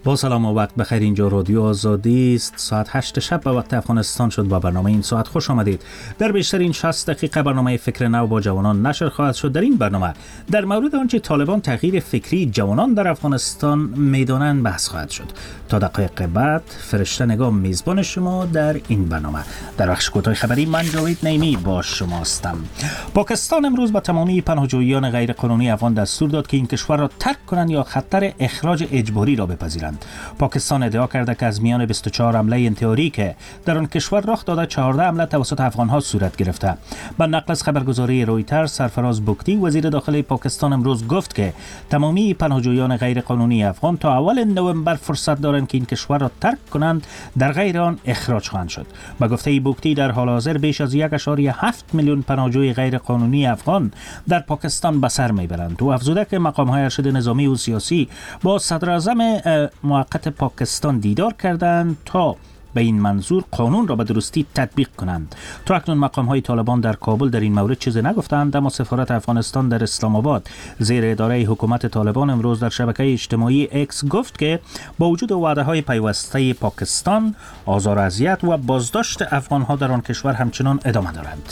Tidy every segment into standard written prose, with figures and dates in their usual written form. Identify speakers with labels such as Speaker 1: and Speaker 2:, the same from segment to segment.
Speaker 1: با سلام و وقت بخیر. اینجا رادیو آزادی است. ساعت 8 شب به وقت افغانستان شد. با برنامه این ساعت خوش آمدید. در بیشترین 60 دقیقه برنامه فکر نو با جوانان نشر خواهد شد. در این برنامه در مورد آنچه طالبان تغییر فکری جوانان در افغانستان میدانند بحث خواهد شد. تا دقایق بعد فرشته نگاه میزبان شما در این برنامه. در بخش کوتاه خبری من جاوید نیمی با شما هستم. پاکستان امروز به تمامی پناهجویان غیر قانونی افغان دستور داد که این کشور را ترک کنند یا خطر اخراج اجباری را بپذیرند. پاکستان ادعا کرده که از میان 24 حمله انتحاری که در آن کشور رخ داده 14 حمله توسط افغان‌ها صورت گرفته. با نقل از خبرگزاری رویترز، سرفراز بوکتی وزیر داخلی پاکستان امروز گفت که تمامی پناهجویان غیر قانونی افغان تا اول نوامبر فرصت دارند که این کشور را ترک کنند، در غیر آن اخراج خواهند شد. با گفته بوکتی در حال حاضر بیش از 1.7 میلیون پناهجوی غیر قانونی افغان در پاکستان به سر میبرند. او افزوده که مقام‌های ارشد نظامی و سیاسی با صدر اعظم موقت پاکستان دیدار کردند تا به این منظور قانون را به درستی تطبیق کنند. تا اکنون مقام‌های طالبان در کابل در این مورد چیزی نگفتند، اما سفارت افغانستان در اسلام آباد زیر اداره حکومت طالبان امروز در شبکه اجتماعی اکس گفت که با وجود وعده‌های پیوسته پاکستان، آزار و اذیت و بازداشت افغان‌ها در آن کشور همچنان ادامه دارند.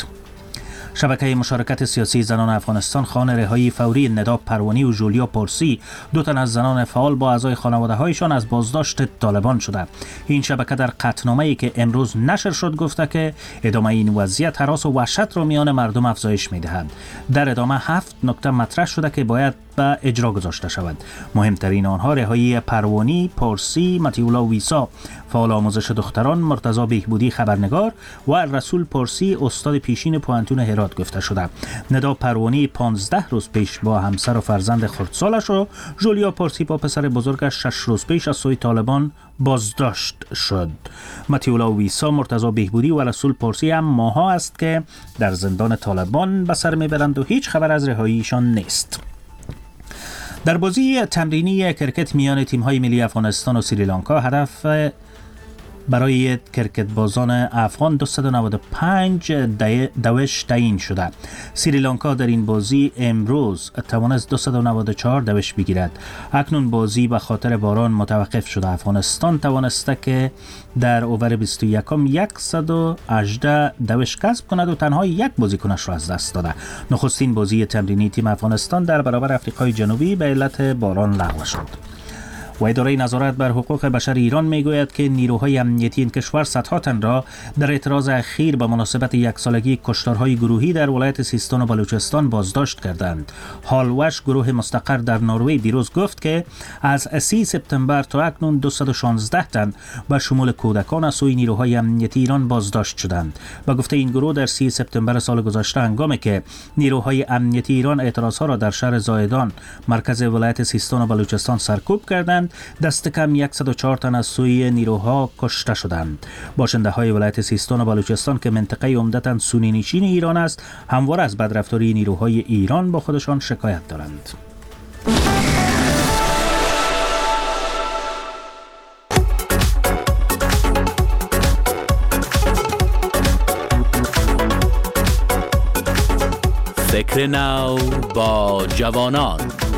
Speaker 1: شبکه مشارکت سیاسی زنان افغانستان خواهان رهایی فوری ندا پروانی و جولیا پورسی، دو تن از زنان فعال با اعضای خانواده‌هایشان از بازداشت طالبان شده. این شبکه در قطعنامه‌ای که امروز نشر شد گفته که ادامه این وضعیت هراس و وحشت را میان مردم افزایش می‌دهد. در ادامه 7 نکته مطرح شده که باید به اجرا گذاشته شود. مهمترین آنها رهایی پروانی، پورسی، متیولا ویسا فعال آموزش دختران، مرتضی بهبودی خبرنگار و رسول پورسی استاد پیشین پوهنتون هرات گفته شده. ندا پروانی 15 روز پیش با همسر و فرزند خردسالش و جولیا پورسی با پسر بزرگش 6 روز پیش از سوی طالبان بازداشت شد. متیولا ویسا، مرتضی بهبودی و رسول پورسی هم ماها است که در زندان طالبان به سر میبرند و هیچ خبر از رهاییشان نیست. در بازی تمرینی کرکت میان تیم‌های ملی افغانستان و سریلانکا هدف برای کرکت بازان افغان 295 دوش تعیین شده. سریلانکا در این بازی امروز توانست 294 دوش بگیرد. اکنون بازی به خاطر باران متوقف شده. افغانستان توانسته که در اوور 21 118 دوش کسب کند و تنها یک بازیکنش را از دست داده. نخستین بازی تمرینی تیم افغانستان در برابر آفریقای جنوبی به علت باران لغو شد. و اداره نظارت بر حقوق بشر ایران میگوید که نیروهای امنیتی این کشور صدها تن را در اعتراض اخیر به مناسبت 1 سالگی کشتارهای گروهی در ولایت سیستان و بلوچستان بازداشت کردند. هالوش، گروه مستقر در نروژ، دیروز گفت که از 30 سپتامبر تا اکنون 216 تن به شمول کودکان از سوی نیروهای امنیتی ایران بازداشت شدند. با گفته این گروه در 30 سپتامبر سال گذشته هنگامی که نیروهای امنیتی ایران اعتراضها را در شهر زایدان مرکز ولایت سیستان و بلوچستان سرکوب کردند، دست کم 104 تن از سوی نیروها کشته شدند. باشنده های ولایت سیستان و بلوچستان که منطقه عمدتاً سنی نشین ایران است، همواره از بدرفتاری نیروهای ایران با خودشان شکایت دارند.
Speaker 2: فکر نو با جوانان.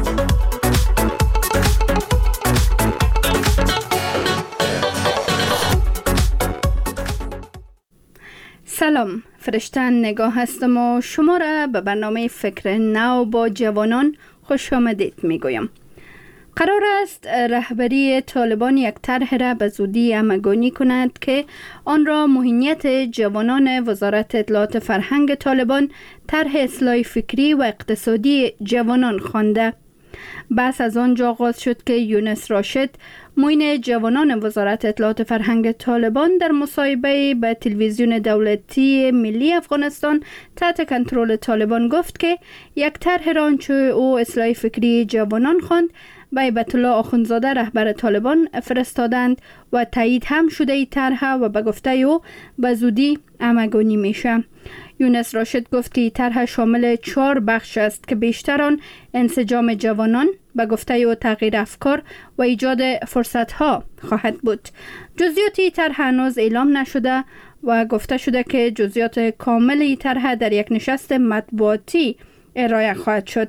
Speaker 3: سلام، فرشته نگاه هستم و شما را به برنامه فکر نو با جوانان خوش آمدید میگویم. قرار است رهبری طالبان یک طرح را به زودی همگانی کند که آن را موهنیت جوانان وزارت اطلاعات فرهنگ طالبان طرح اصلاح فکری و اقتصادی جوانان خوانده. بحث از آنجا آغاز شد که یونس راشد، معین جوانان وزارت اطلاعات فرهنگ طالبان، در مصاحبه به تلویزیون دولتی ملی افغانستان تحت کنترل طالبان گفت که یک طرح را آنچه او اصلاح فکری جوانان خواند به هیبت الله آخوندزاده رهبر طالبان فرستادند و تایید هم شده ای طرح و به گفته او به زودی همگانی میشه. یونس راشد گفت که طرح شامل 4 بخش است که بیشتر آن انسجام جوانان، به گفته او تغییر افکار و ایجاد فرصت‌ها خواهد بود. جزئیات طرح هنوز اعلام نشده و گفته شده که جزئیات کامل طرح در یک نشست مطبوعاتی ارائه خواهد شد.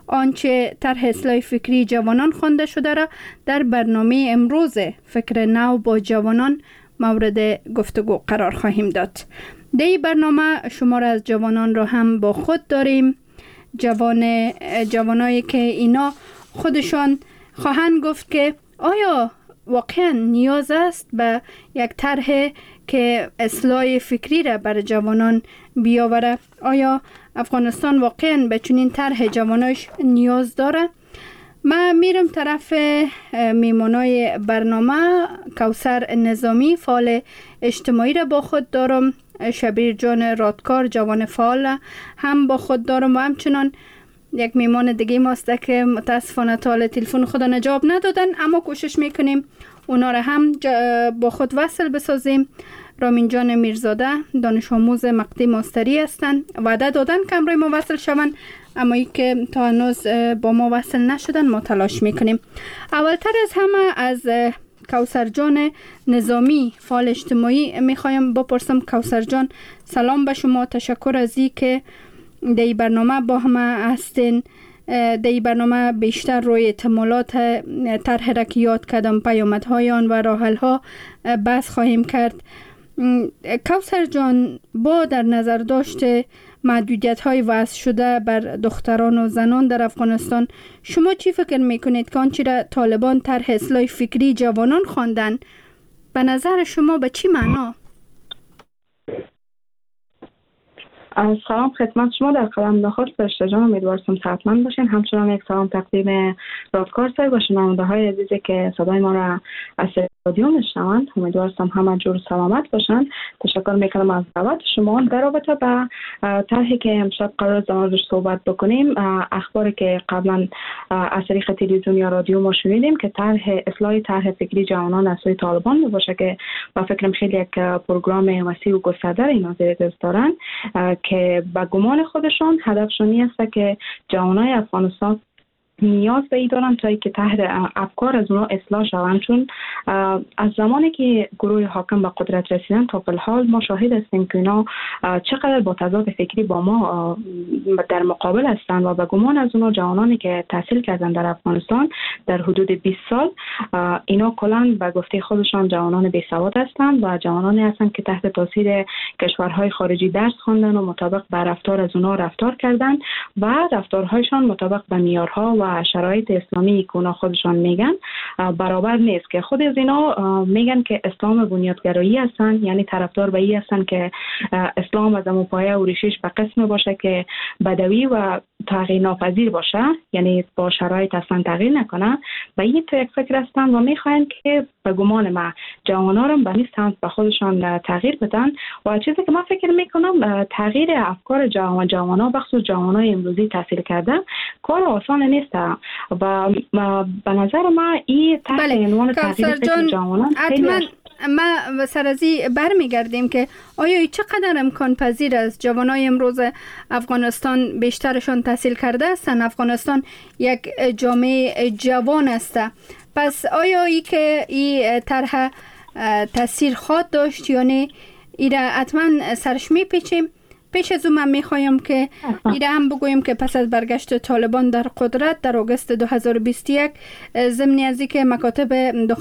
Speaker 3: آنچه طرح اصلاح فکری جوانان خوانده شده را در برنامه امروز فکر نو با جوانان مورد گفتگو قرار خواهیم داد. در این برنامه شمار از جوانان را هم با خود داریم. جوانایی که اینا خودشان خواهند گفت که آیا واقعا نیاز است به یک طرح که اصلاح فکری را بر جوانان بیاوره؟ آیا افغانستان واقعا به چنین طرح جواناش نیاز داره؟ من میرم طرف میمونای برنامه. کوثر نظامی فعال اجتماعی را با خود دارم، شبیر جان رادکار جوان فعال هم با خود دارم و همچنان یک میمان دیگه ماست که متاسفانه تا تلفن خدا جواب ندادن، اما کوشش میکنیم اونا را هم با خود وصل بسازیم. رامین جان میرزاده دانش آموز مقطع ماستری هستند، وعده دادن که امروز ما وصل شوند، اما ای که تا هنوز با ما وصل نشدن ما تلاش میکنیم. اولتر از همه از کوثر جان نظامی فعال اجتماعی میخوایم بپرسم. کوثر جان سلام به شما، تشکر از این که در این برنامه با همه هستین. در این برنامه بیشتر روی احتمالات طرح را که یاد کردم، پیامدهای آن و راه‌حل‌ها بحث خواهیم کرد. کوثر جان، با در نظر داشته محدودیت‌های وضع شده بر دختران و زنان در افغانستان، شما چی فکر میکنید که آنچه را طالبان طرح اصلاح فکری جوانان خواندن به نظر شما به چی معنا؟
Speaker 4: سلام خدمت شما. در قدم نخست فرشته جان امیدوارم صحتمند باشین. همچنان یک سلام تقدیم رادکار صاحب و شنونده های عزیزی که صدای ما را از رادیو میشنوند، امیدوارم همه جور سلامت باشند. تشکر میکنم از دعوت شما. در رابطه با طرحی که امشب قرار در موردش صحبت بکنیم، اخباری که قبلا از طریق تلویزیون یا رادیو ما شنیدیم که طرح فکری جوانان از سوی طالبان میباشه که با فکرم خیلی یک پروگرام وسیع و گسترده اینا زیر دست دارن که به گمان خودشان هدفشون این است که جوانای افغانستان نیاز به این دارن تا اینکه تحت افکار از اونا اصلاح شوند، چون از زمانی که گروه حاکم به قدرت رسیدن تا فی‌الحال ما شاهد هستیم که اینا چقدر با تضاد فکری با ما در مقابل هستند و به گمان از اونا جوانانی که تحصیل کردن در افغانستان در حدود 20 سال اینا کلاً به گفته خودشان جوانان بی‌سواد هستند و جوانانی هستند که تحت تاثیر کشورهای خارجی درس خواندن و مطابق به رفتار از اونا رفتار کردن و رفتارهایشان مطابق به معیارها و شرایط اسلامی که اونا خودشان میگن برابر نیست، که خود از اینا میگن که اسلام بنیادگرایی هستن، یعنی طرفدار به این هستن که اسلام از همون پایه و ریشش به قسم باشه که بدوی و تغییر ناپذیر باشه، یعنی با شرایط اصلا تغییر نکنه. و این تو یک فکر هستن و میخواین که به گمان ما جوانان رو به نیستند به خودشان تغییر بدن. و چیزی که من فکر میکنم تغییر افکار جوانان بخصوص جوانای امروزی تحصیل کرده کار آسان نیست و به نظر من این تحت عنوان تغییر فکر جوانان خیلی
Speaker 3: ما سرازی برمیگردیم که آیا چقدر امکان پذیر است جوانای امروز افغانستان بیشترشان تحصیل کرده هستند؟ افغانستان یک جامعه جوان است، پس آیا ای که این طرح تاثیر خواهد داشت یا نه؟ ایره حتما سرش میپیچیم. پیش از اون من میخوایم که ایره هم بگویم که پس از برگشت طالبان در قدرت در آگوست 2021 ضمن از اینکه مکاتب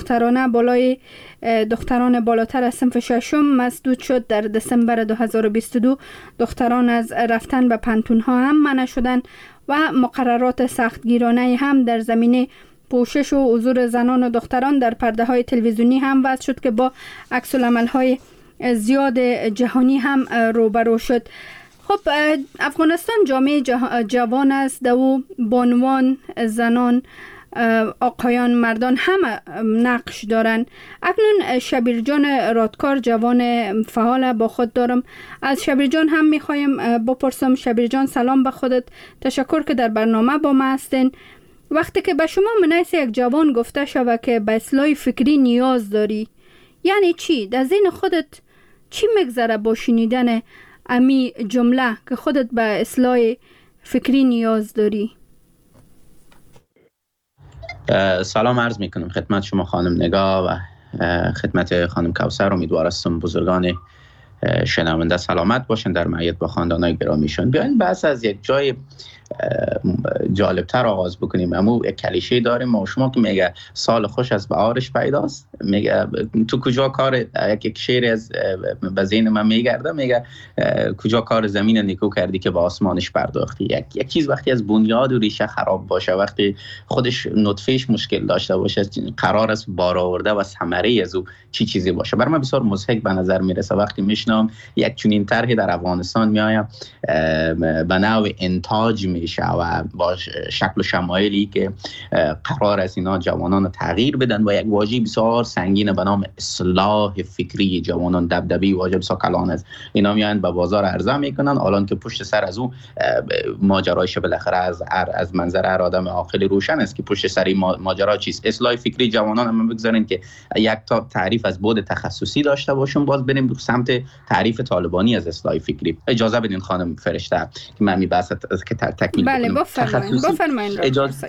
Speaker 3: دختران بالاتر از صنف ششم مسدود شد، در دسامبر 2022 دختران از رفتن به پانتون‌ها هم منع شدند و مقررات سختگیرانه هم در زمینه پوشش و حضور زنان و دختران در پرده های تلویزیونی هم وضع شد که با عکس العمل های زیاد جهانی هم روبرو شد. خب افغانستان جامعه جوان است، دو بانوان، زنان، آقایان، مردان همه نقش دارن. اکنون شبیر جان رادکار جوان فعال با خود دارم. از شبیر جان هم میخوایم بپرسم. شبیر جان سلام به خودت، تشکر که در برنامه با ما هستین. وقتی که به شما منیس یک جوان گفته شود که به اصلاح فکری نیاز داری، یعنی چی؟ در ذهن خودت چی میگذره با شنیدن امی جمله که خودت به اصلاح فکری نیاز داری؟
Speaker 5: سلام عرض میکنم خدمت شما خانم نگاه و خدمت خانم کوثر. امیدوارم بزرگان شنونده سلامت باشن در معیت با خاندانای گرامیشون. بیاین بحث از یک جای جالبتر آغاز بکنیم. اما یک کلیشه داریم ما شما که میگه سال خوش از بهارش پیداست. میگه تو کجا کار، یک شعر از به ذهن من میگرده، میگه کجا کار زمین نیکو کردی که به آسمانش پرداختی. یک چیز وقتی از بنیاد و ریشه خراب باشه، وقتی خودش نطفهش مشکل داشته باشه، قرار است بار آورده و ثمره از او چی چیزی باشه. برای من بسیار مضحک به نظر میرسه وقتی میشنم یک چنین طرحی در افغانستان میآید به نوع انتاج میشه و با شکل و شمایلی که قرار است اینا جوانان تغییر بدن و یک واژه بسیار سنگین به نام اصلاح فکری جوانان، دبدبی واژه بسیار کلان است. اینا میان به بازار عرضه میکنن، الان که پشت سر از او ماجرایش بالاخره از منظر هر آدم عاقل روشن است که پشت سر ماجرا چیست. اصلاح فکری جوانان هم بگذارین که یک تا تعریف از بعد تخصصی داشته باشیم، باز بریم سمت تعریف طالبانی از اصلاح فکری. اجازه بدین خانم فرشته که من بحث که تکمیل
Speaker 3: بله
Speaker 5: بکنم.
Speaker 3: بفرمایید.
Speaker 5: اجازه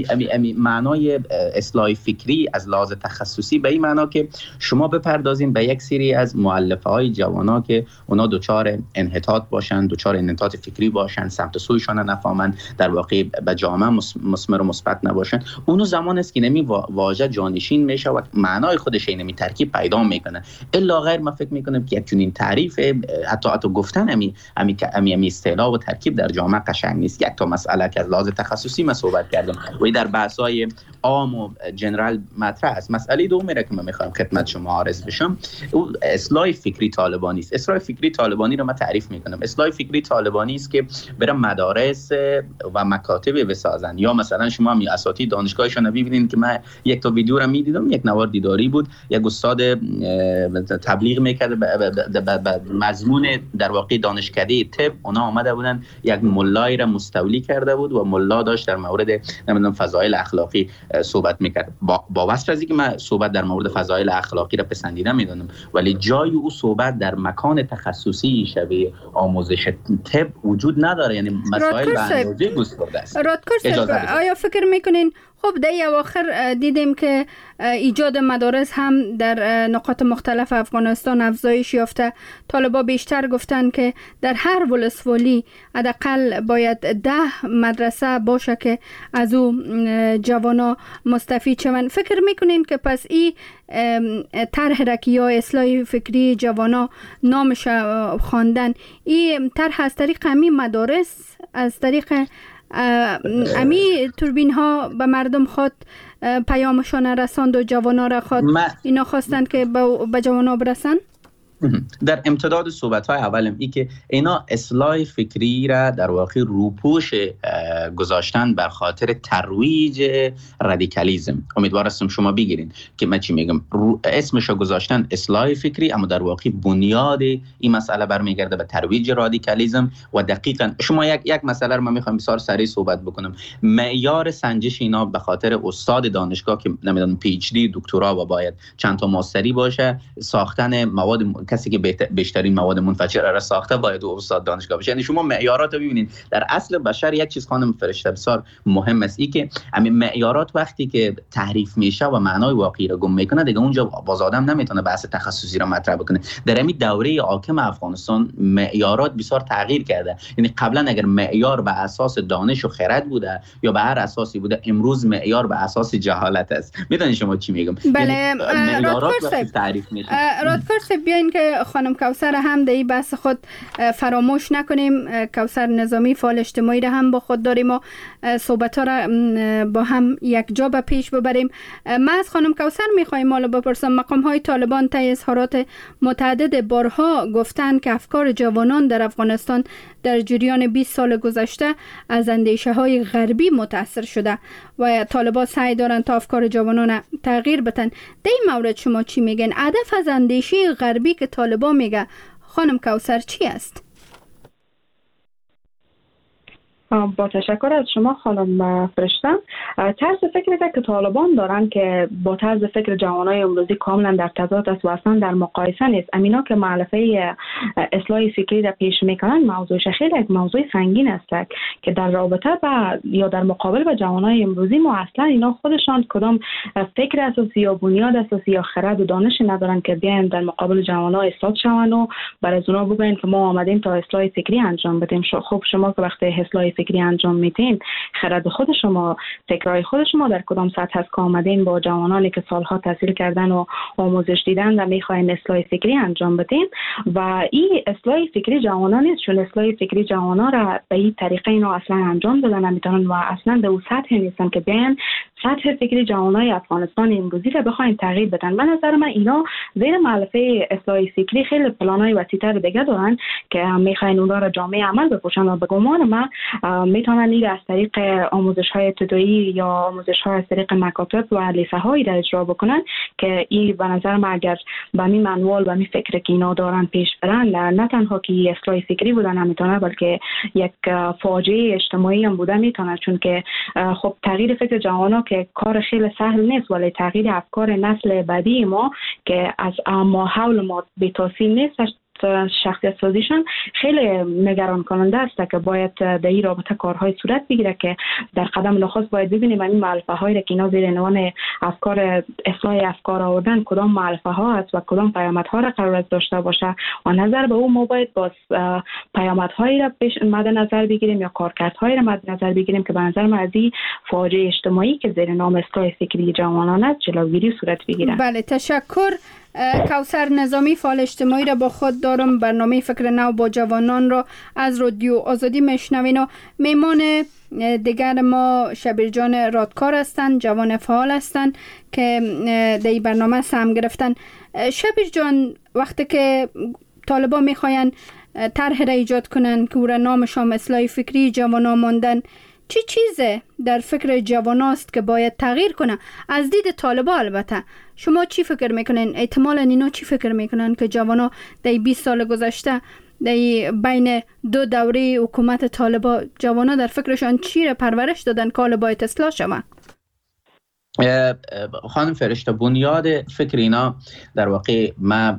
Speaker 5: معنای اصلاح فکری از لحاظ تخصصی به این معنا که شما بپردازین به یک سری از مؤلفه‌های جوانا که اونا دچار انحطاط باشن، دچار انحطاط فکری باشن، سمت سویشان نفهمن، در واقع به جامعه مثمر و مثبت نباشن. اونو زمان است که نمی واژه جانشین میشه و معنای خودش اینمی ترکیب پیدا میکنه. الا غیر من فکر میکنم که یک چنین تعریف حتی گفتن امی اصطلاح و ترکیب در جامعه قشنگ نیست. یک تا مسئله که از لحاظ تخصصی ما صحبت کردم و در بحث‌های عام و جنرال مطرح است. مسئله دومی را که من میخوام خدمت شما عرض بشم او اصلاح فکری طالبانی است. اصلاح فکری طالبانی را من تعریف میکنم. اصلاح فکری طالبانی است که بر مدارس و مکاتب بسازن، یا مثلا شما هم اساتید دانشگاهشون ببینید که من یک تا ویدیو را میدیدم، یک نوار دیداری بود، یک استاد تبلیغ میکرد به مضمون در واقع دانشکده طب. اونا آمده بودن یک ملای را مستولی کرده بود و ملا داشت در مورد نمیدونم فضایل اخلاقی صحبت میکرد. با وصف از اینکه من صحبت در مورد فضایل اخلاقی را پسندیده میدونم، ولی جای او صحبت در مکان تخصصی شبیه آموزش طب وجود نداره. یعنی مسائل به اندازه گسترده است.
Speaker 3: آیا فکر میکنین خب در اواخر دیدیم که ایجاد مدارس هم در نقاط مختلف افغانستان افزایش یافته. طالبا بیشتر گفتن که در هر ولسوالی حداقل باید 10 مدرسه باشه که از او جوانا مستفید شوند. فکر میکنین که پس این طرح را که یا اصلاح فکری جوانا نامش خواندن، این طرح از طریق امی مدارس، از طریق امی توربین ها به مردم خود پیامشان رساند و جوانا را خود اینا خواستند که به جوانا برسن؟
Speaker 5: در امتداد صحبت‌های اولم ای که اینا اصلاح فکری را در واقع روپوش گذاشتن بر خاطر ترویج رادیکالیسم. امیدوار هستم شما بگیرین که من چی میگم. اسمش رو گذاشتن اصلاح فکری، اما در واقع بنیاد این مسئله برمیگرده به ترویج رادیکالیسم. و دقیقاً شما یک مسئله رو من میخوام بسیار سریع صحبت بکنم. معیار سنجش اینا به خاطر استاد دانشگاه که نمیدونم پی اچ دی دکترا و باید چند تا ماستری باشه، ساختن مواد، کسی که بیشترین مواد منفجره را ساخته باید استاد دانشگاه باشه. یعنی شما معیارات رو ببینید. در اصل بشر یک چیز خانم فرشته بسیار مهم است، این که همین معیارات وقتی که تحریف میشه و معنای واقعی رو گم میکنه، دیگه اونجا باز آدم نمیتونه بحث تخصصی رو مطرح بکنه. در همین دوره حاکم افغانستان معیارات بسیار تغییر کرده. یعنی قبلا اگر معیار به اساس دانش و خرد بوده یا به هر اساسی بوده، امروز معیار به اساس جهالت است. میدونید شما چی میگم؟
Speaker 3: بله.
Speaker 5: یعنی معیارات وقتی تعریف میشه.
Speaker 3: رادکار بیاین که خانم کوثر هم در این بحث خود فراموش نکنیم. کوثر نظامی فعال اجتماعی را هم با خود داریم و صحبت ها را با هم یک جا به پیش ببریم. من از خانم کوثر میخوایم حالا بپرسم، مقام های طالبان طی اظهارات متعدد بارها گفتن که افکار جوانان در افغانستان در جریان 20 سال گذشته از اندیشه های غربی متاثر شده و طالبان سعی دارن تا افکار جوانان تغییر بدن. در این مورد شما چی میگن؟ هدف از اندیشه غربی که طالبان میگه خانم کوثر چی است؟
Speaker 4: با تشکر از شما خانم فرشته. طرز فکری که طالبان دارن که با طرز فکر جوانای امروزی کاملا در تضاد است و اصلا در مقایسه نیست. امینا که مؤلفه اصلاح فکری را پیش میکنن موضوعش خیلی یک موضوع سنگین است که در رابطه با یا در مقابل با جوانای امروزی ما اصلا اینا خودشان کدام فکر اساسی یا بنیاد اساسی یا خرد و دانش ندارن که بیاین در مقابل جوانا ایستاد شون و برای اونا بگن که ما آمدیم تا اصلاح فکری انجام بدیم. خب شما که وقتی اصلاح فکری انجام میدین خرد خود شما، فکرای خود شما در کدام سطح هست که آمدین با جوانانی که سالها تحصیل کردن و آموزش دیدن و میخواین اصلاح فکری انجام بدین؟ و این اصلاح فکری جوانان نیست، چون اصلاح فکری جوانا را به این طریقه اینا اصلا انجام دادن نمیتونن و اصلا به اون سطح نیستن که بیان سطح فکری جوانای افغانستان امروزی را بخواین تغییر بدن. به نظر من اینا زیر مؤلفه اصلاح فکری خیلی پلانای وسیع‌تر دیگه دارن که میخواین اونها را جامعه عمل بپوشن و به گمان من میتونن این از طریق آموزش‌های ابتدایی یا آموزش‌های از طریق مکاتب و لیسه‌هایی را اجرا بکنن که این به نظر من اگر به می منوال و می فکر که اینا دارن پیش برن نه تنها که اصلاح فکری بودن نمیتونه بلکه یک فاجعه اجتماعی هم بوده میتونه، چون که خب تغییر فکر جوانا که کار خیلی سهل نیست ولی تغییر افکار نسل بعدی ما که از ما حول ما بی‌تاثیر نیست شخصیت سازیشان خیلی نگران کننده است که باید در این رابطه کارهای صورت بگیره که در قدم نخست باید ببینیم این مؤلفه هایی که اینا زیر عنوان افکار اصلاح افکار آوردن کدام مؤلفه ها است و کدام پیامدها را قرار است داشته باشه و نظر به اون ما باید باز پیامدهایی را مد نظر بگیریم یا کارکردهایی را مد نظر بگیریم که به نظر من از این فاجعه اجتماعی که زیر نام اصلاح فکری جوانان است جلوگیری صورت بگیره.
Speaker 3: بله تشکر. کوثر نظامی فعال اجتماعی را با خود دارم. برنامه فکر نو با جوانان را از رادیو آزادی میشنوین و میمان دیگر ما شبیر جان رادکار هستند، جوان فعال هستند که در این برنامه سهم گرفتن. شبیر جان وقتی که طالبان میخواین طرح را ایجاد کنن که او را نامشان اصلاح فکری جوانان ماندن، چی چیزه در فکر جواناست که باید تغییر کنه از دید طالبا؟ البته شما چی فکر میکنین؟ احتمالاً اینا چی فکر میکنن که جوانا در 20 سال گذشته در بین دو دوره حکومت طالبا جوانا در فکرشان چی را پرورش دادن که باید اصلاح شود؟
Speaker 5: خانم فرشته بنیاد فکر اینا در واقع ما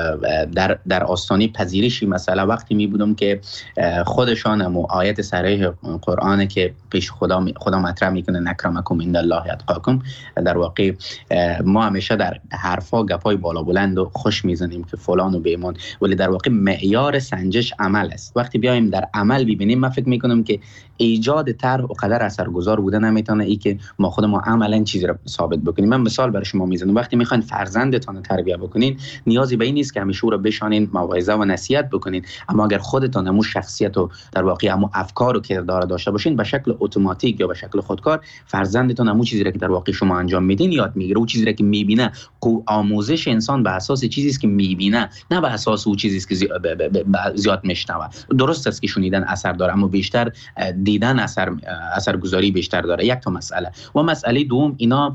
Speaker 5: در آستانه پذیرشی مثلا وقتی می بودم که خودشان هم آیت صریح قرآن که پیش خدا مطرح میکنه اکرمکم عند الله اتقاکم، در واقع ما همیشه در حرفا گپای بالا بلند و خوش میزنیم که فلان و بیمان، ولی در واقع معیار سنجش عمل است. وقتی بیایم در عمل ببینیم من فکر میکنم که ایجاد طرح و قدر اثرگذار بوده نمیتونه ای که ما خودمون عملا چیزی رو ثابت بکنیم. من مثال برای شما میزنم. وقتی میخواین فرزندتان تربیت بکنین نیازی به این نیست که همیشه او رو بشانین موعظه و نصیحت بکنین، اما اگر خودتان همون شخصیت و در واقع همون افکار و کردار داشته باشین به شکل اتوماتیک یا به شکل خودکار فرزندتان همون چیزی رو که در واقع شما انجام میدین یاد میگیره. اون چیزی رو که میبینه، آموزش انسان به اساس چیزی است که میبینه نه به اساس اون چیزی است که زیاد میشنوه. درست است که شنیدن اثر داره اما بیشتر دیدن اثرگذاری بیشتر داره. یک تا مسئله و مسئله دوم اینا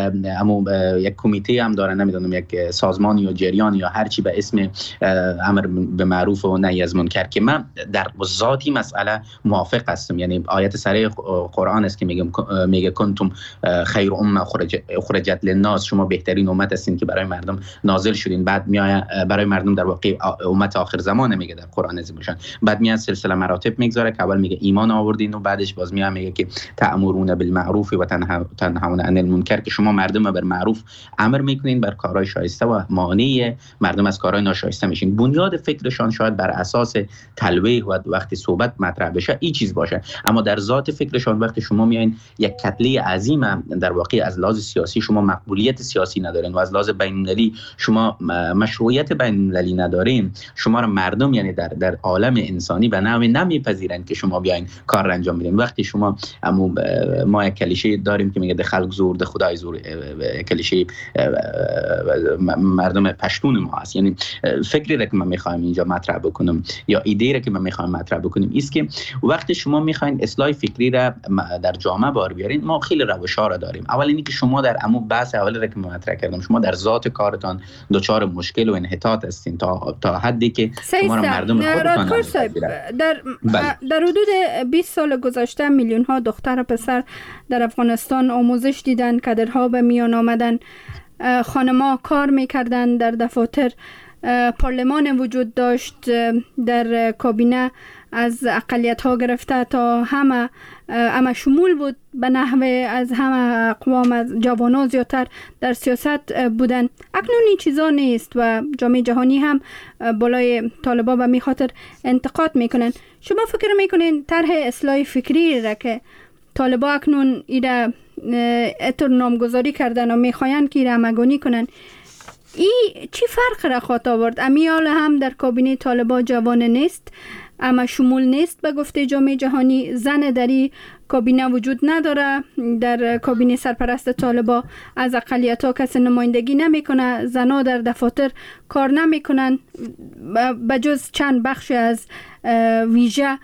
Speaker 5: یک کمیته هم داره، نمیدونم یک سازمان یا جریان یا هر چی به اسم امر به معروف و نهی از منکر که من در ذاتی مسئله موافق هستم. یعنی آیت صریح قرآن است که میگه کنتم خیر امه اخرجت للناس، شما بهترین امت هستین که برای مردم نازل شدین. بعد میاد برای مردم در واقع امت آخر زمان میگه در قرآن عظیم شان. بعد میاد سلسله مراتب میگذاره که اول میگه ایمان آوردین و بعدش باز میگه که تأمرون بالمعروف و تنهون عن المنکر، که شما مردم بر معروف امر میکنین، بر کارهای شایسته و مانع مردم از کارهای ناشایسته میشین. بنیاد فکرشان شاید بر اساس تلویح و وقتی صحبت مطرح بشه این چیز باشه، اما در ذات فکرشان وقتی شما میایین یک کتله عظیم در واقع از لحاظ سیاسی شما مقبولیت سیاسی ندارین و از لحاظ بین‌المللی شما مشروعیت بین‌المللی ندارین، شما را مردم یعنی در عالم انسانی به نوعی نمیپذیرن که شما بیاین کار انجام بدین. وقتی شما ما یک کلیشه داریم که میگه خلق زور زور خدای زور کلیشه مردم پشتون ما است. یعنی فکری را که من میخوایم اینجا مطرح بکنم یا ایده را که من میخوایم مطرح بکنم است که وقتی شما میخواین اصلاح فکری را در جامعه بار بیارین، ما خیلی روش‌ها را داریم. اول اینی که شما در عمو بحث اولی را که من مطرح کردم، شما در ذات کارتان دچار مشکل و انحطاط هستین تا حدی که شما را مردم خودتان
Speaker 3: در حدود 20 سال گذشته میلیون ها دختر و پسر در افغانستان آموزش دیدن، کادرها به میان آمدن، خانم‌ها کار میکردن، در دفاتر پارلمان وجود داشت، در کابینه از اقلیت‌ها گرفته تا همه شمول بود، به نحوه از همه اقوام، از جوانان زیادتر در سیاست بودن. اکنون این چیزا نیست و جامعه جهانی هم بالای طالبان به می خاطر انتقاد میکنن. شما فکر میکنین طرح اصلاح فکری را که طالبان اکنون ایره اتر نامگذاری کردن و میخواین که ایره همگانی کنن، این چی فرق را خواهد آورد؟ امیال هم در کابینه طالبان جوان نیست، اما شمول نیست به گفته جامعه جهانی. زن در این کابینه وجود نداره. در کابینه سرپرست طالبان از اقلیت‌ها کسی نمایندگی نمیکنه. زنها در دفاتر کار نمیکنن، به جز چند بخش از ویژه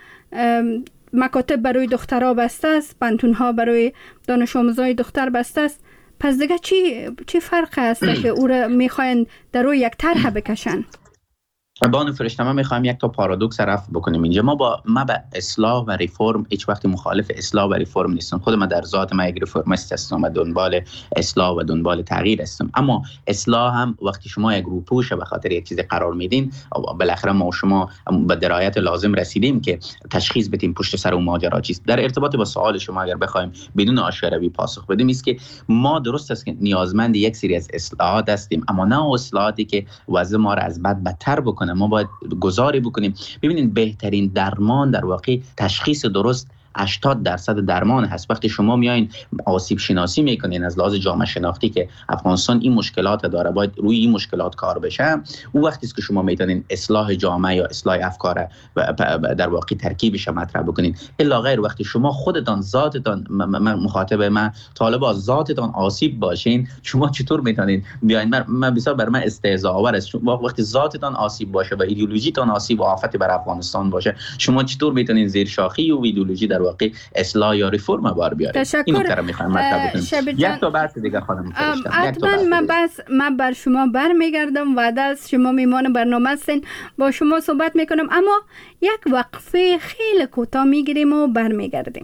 Speaker 3: مکاتب برای دخترها بسته است، پانتون‌ها برای دانش آموزای دختر بسته است. پس دیگه چی فرق است که او را میخواین در روی یک طرح بکشن؟
Speaker 5: بانو فرشته، ما میخوایم یک تا پارادوکس رفع بکنیم اینجا. ما به اصلاح و ریفرم هیچ وقت مخالف اصلاح و ریفرم نیستم. خود من در ذات من یک ریفرمیست هستم و دنبال اصلاح و دنبال تغییر هستم. اما اصلاح هم وقتی شما یک روپوش به خاطر یک چیز قرار میدین، بالاخره ما و شما به درایت لازم رسیدیم که تشخیص بدیم پشت سر اون ماجرا چیست. در ارتباط با سوال شما اگر بخوایم بدون آشکارایی پاسخ بدیم است که ما درست است که نیازمند یک سری از اصلاحات هستیم، اما نه اصلاحاتی که وضع ما را از بد بدتر بکنه. ما باید گذاری بکنیم. ببینید بهترین درمان در واقع تشخیص درست 80% درمان هست. وقتی شما میایین آسیب شناسی میکنین از لحاظ جامعه شناختی که افغانستان این مشکلات داره، باید روی این مشکلات کار بشه، اون وقتی است که شما میتونین اصلاح جامعه یا اصلاح افکار در واقع ترکیبش مطرح بکنین. الا غیر وقتی شما خودتان ذاتتان مخاطب من طالبا ذاتتان آسیب باشین، شما چطور میتونین بیاین؟ من بسیار بر من استهزاء آور است. وقتی ذاتتان آسیب باشه و ایدئولوژیتان آسیب و آفت بر افغانستان باشه، شما چطور میتونین زیر شاخی و ایدئولوژی در واقع اصلاح یا ریفرم بار بیارید؟ اینو که میخوام مطرح بکنم. یک تا بحث دیگه خانم فرشته،
Speaker 3: من بر شما برمیگردم. وعده است شما میمان برنامه هستین، با شما صحبت میکنم، اما یک وقفه خیلی کوتاه میگیریم و برمیگردیم.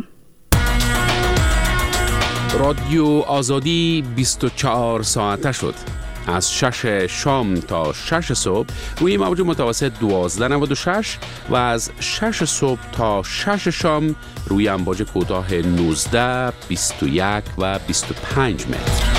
Speaker 6: رادیو آزادی 24 ساعته شد. از 6 شام تا 6 صبح روی موج متوسط 1296 و از 6 صبح تا 6 شام روی امواج کوتاه 19، 21 و 25 متر.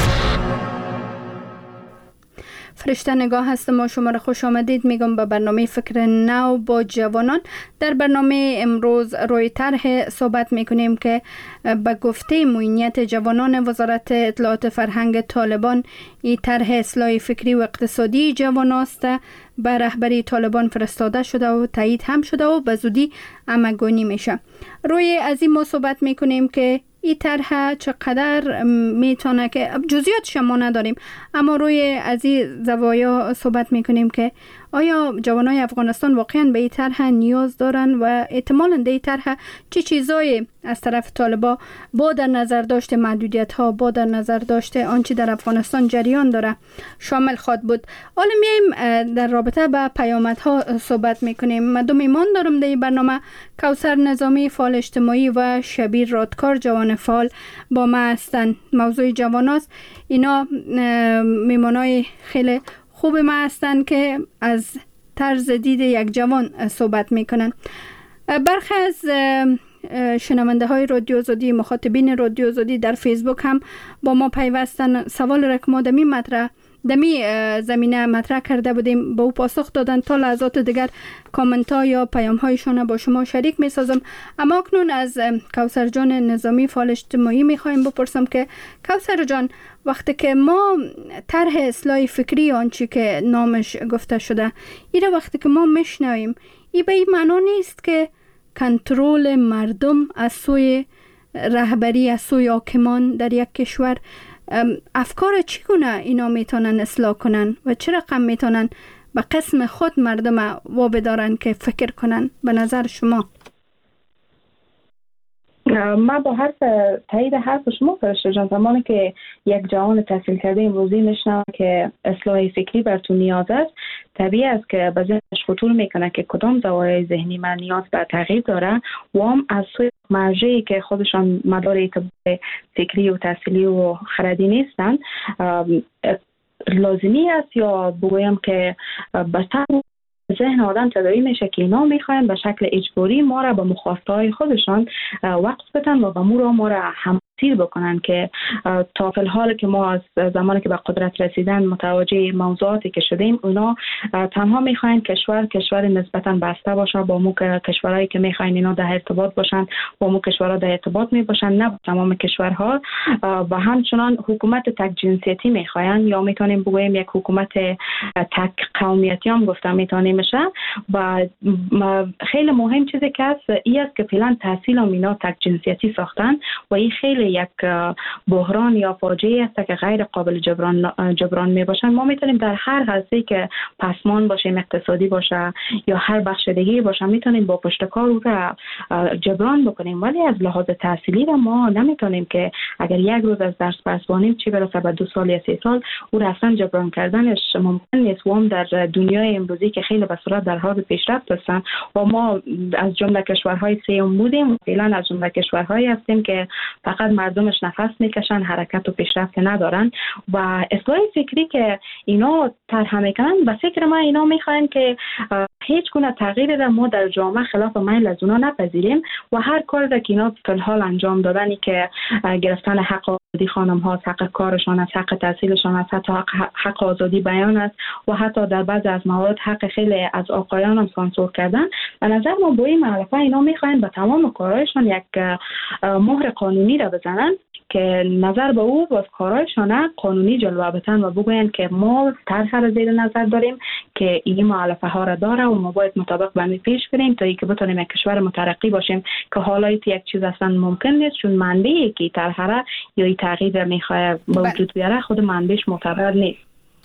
Speaker 3: فرشته نگاه هست. ما شما را خوش آمدید میگم به برنامه فکر نو با جوانان. در برنامه امروز روی طرح صحبت میکنیم که به گفته معینیت جوانان وزارت اطلاعات فرهنگ طالبان این طرح اصلاح فکری و اقتصادی جوان است به رهبری طالبان فرستاده شده و تایید هم شده و به زودی همگانی میشه. روی از این ما صحبت میکنیم که این طرح چقدر میتونه، که جزئیاتش ما نداریم، اما روی از این زوایا صحبت میکنیم که آیا جوانای افغانستان واقعا به این طرح نیاز دارن و احتمالاً این طرح چه چیزایی از طرف طالبان با در نظر داشته محدودیت ها، با در نظر داشته آنچه در افغانستان جریان داره شامل خواهد بود. حالا میایم در رابطه با پیامدها صحبت میکنیم. من دو میمان دارم در این برنامه، کوثر نظامی فعال اجتماعی و شبیر رادکار جوان فعال با ما هستند. موضوع جواناست. اینا میمانای خیلی خوب ما هستند که از طرز دید یک جوان صحبت میکنن. برخی از شنونده های رادیو آزادی، مخاطبین رادیو آزادی در فیسبوک هم با ما پیوستن. سوال را که ما دمی زمینه مطرح کرده بودیم به او پاسخ دادن. تا لحظات دیگر کامنت ها یا پیام هایشان با شما شریک می سازم. اما اکنون از کوثر جان نظامی فعال اجتماعی می خواهیم بپرسم که کوثر جان، وقتی که ما طرح اصلاح فکری آنچه که نامش گفته شده ایره وقتی که ما میشنویم، این به این معنا نیست که کنترل مردم از سوی رهبری از سوی حاکمان در یک کشور، افکار چگونه اینا میتونن اصلاح کنن و چه رقم میتونن به قسم خود مردم وابدارن که فکر کنن به نظر شما؟
Speaker 4: من با تایید حرف شما فرشته جان، زمانی که یک جوان تحصیل کرده امروزی میشنم که اصلاح فکری بر تو نیاز است، طبیعی است که به ذهنش خطور میکنه که کدام زوایای ذهنی من نیاز به تغییر داره و هم از سوی مرجعی که خودشان مدار اعتبار فکری و تحصیلی و خردی نیستن لازمی است یا بگویم که بستر ذهن آدم تداعی میشه که اینا میخواین به شکل اجباری ما را به مخواسته های خودشان وقت بدن و به ما را همسیر بکنن که تا فی الحال که ما از زمانی که به قدرت رسیدن متوجه موضوعاتی که شدیم، اونا تنها میخواین کشور نسبتا بسته باشه با مو کشورهایی که میخواین اینا در ارتباط باشن، با مو کشورها در ارتباط میباشن، نه با تمام کشورها. و همچنان حکومت تک جنسیتی میخواین یا میتونیم بگوییم یک حکومت تک قومیتی هم گفتم میتونیم میشه. و خیلی مهم چیزی که است این است که فعلا تحصیل هم اینا تک جنسیتی ساختن و این خیلی یک بحران یا فاجعه است که غیر قابل جبران می باشن. ما میتونیم در هر حوزه‌ای که پسمان باشیم، اقتصادی باشه یا هر بخش دیگه باشه، میتونیم با پشتکار او را جبران بکنیم، ولی از لحاظ تحصیلی را ما نمیتونیم که اگر یک روز از درس پسمانیم چی برسه به 2 سال یا 3 سال او را اصلا جبران کردنش ممکن نیست. و هم در دنیای امروزی که خیلی به صورت در حال پیشرفت هستن و ما از جمله کشورهای سوم بودیم، فعلا از جمله کشورهایی هستیم که فقط مردمش نفس میکشن، حرکت و پیشرفت ندارن. و اصلاح فکری که اینا طرح میکنن، به فکر من اینا میخواین که هیچ گونه تغییری را ما در جامعه خلاف میل از اونا نپذیریم و هر کاری را که اینا فی الحال انجام دادنی که گرفتن حق آزادی خانم ها، حق کارشان است، حق تحصیلشان است، حتی حق آزادی بیان است و حتی در بعضی از موارد حق خیلی از آقایان هم سانسور کردن. به نظر ما با این مخالفه اینا میخواین به تمام کارهایشان یک مهر قانونی را بزنن که نظر به او باز کارهایشان قانونی جلوه بدن و بگوین که ما طرح را زیر نظر داریم که این مخالفه ها را داره و ما باید مطابق به آن پیش بریم تا اینکه بتونیم یک کشور مترقی باشیم که حالا یک چیز اصلا ممکن نیست، چون منبعی که طرح را یا این تغییر را میخواد به وجود بیاره خود منبعش معتبر نیست.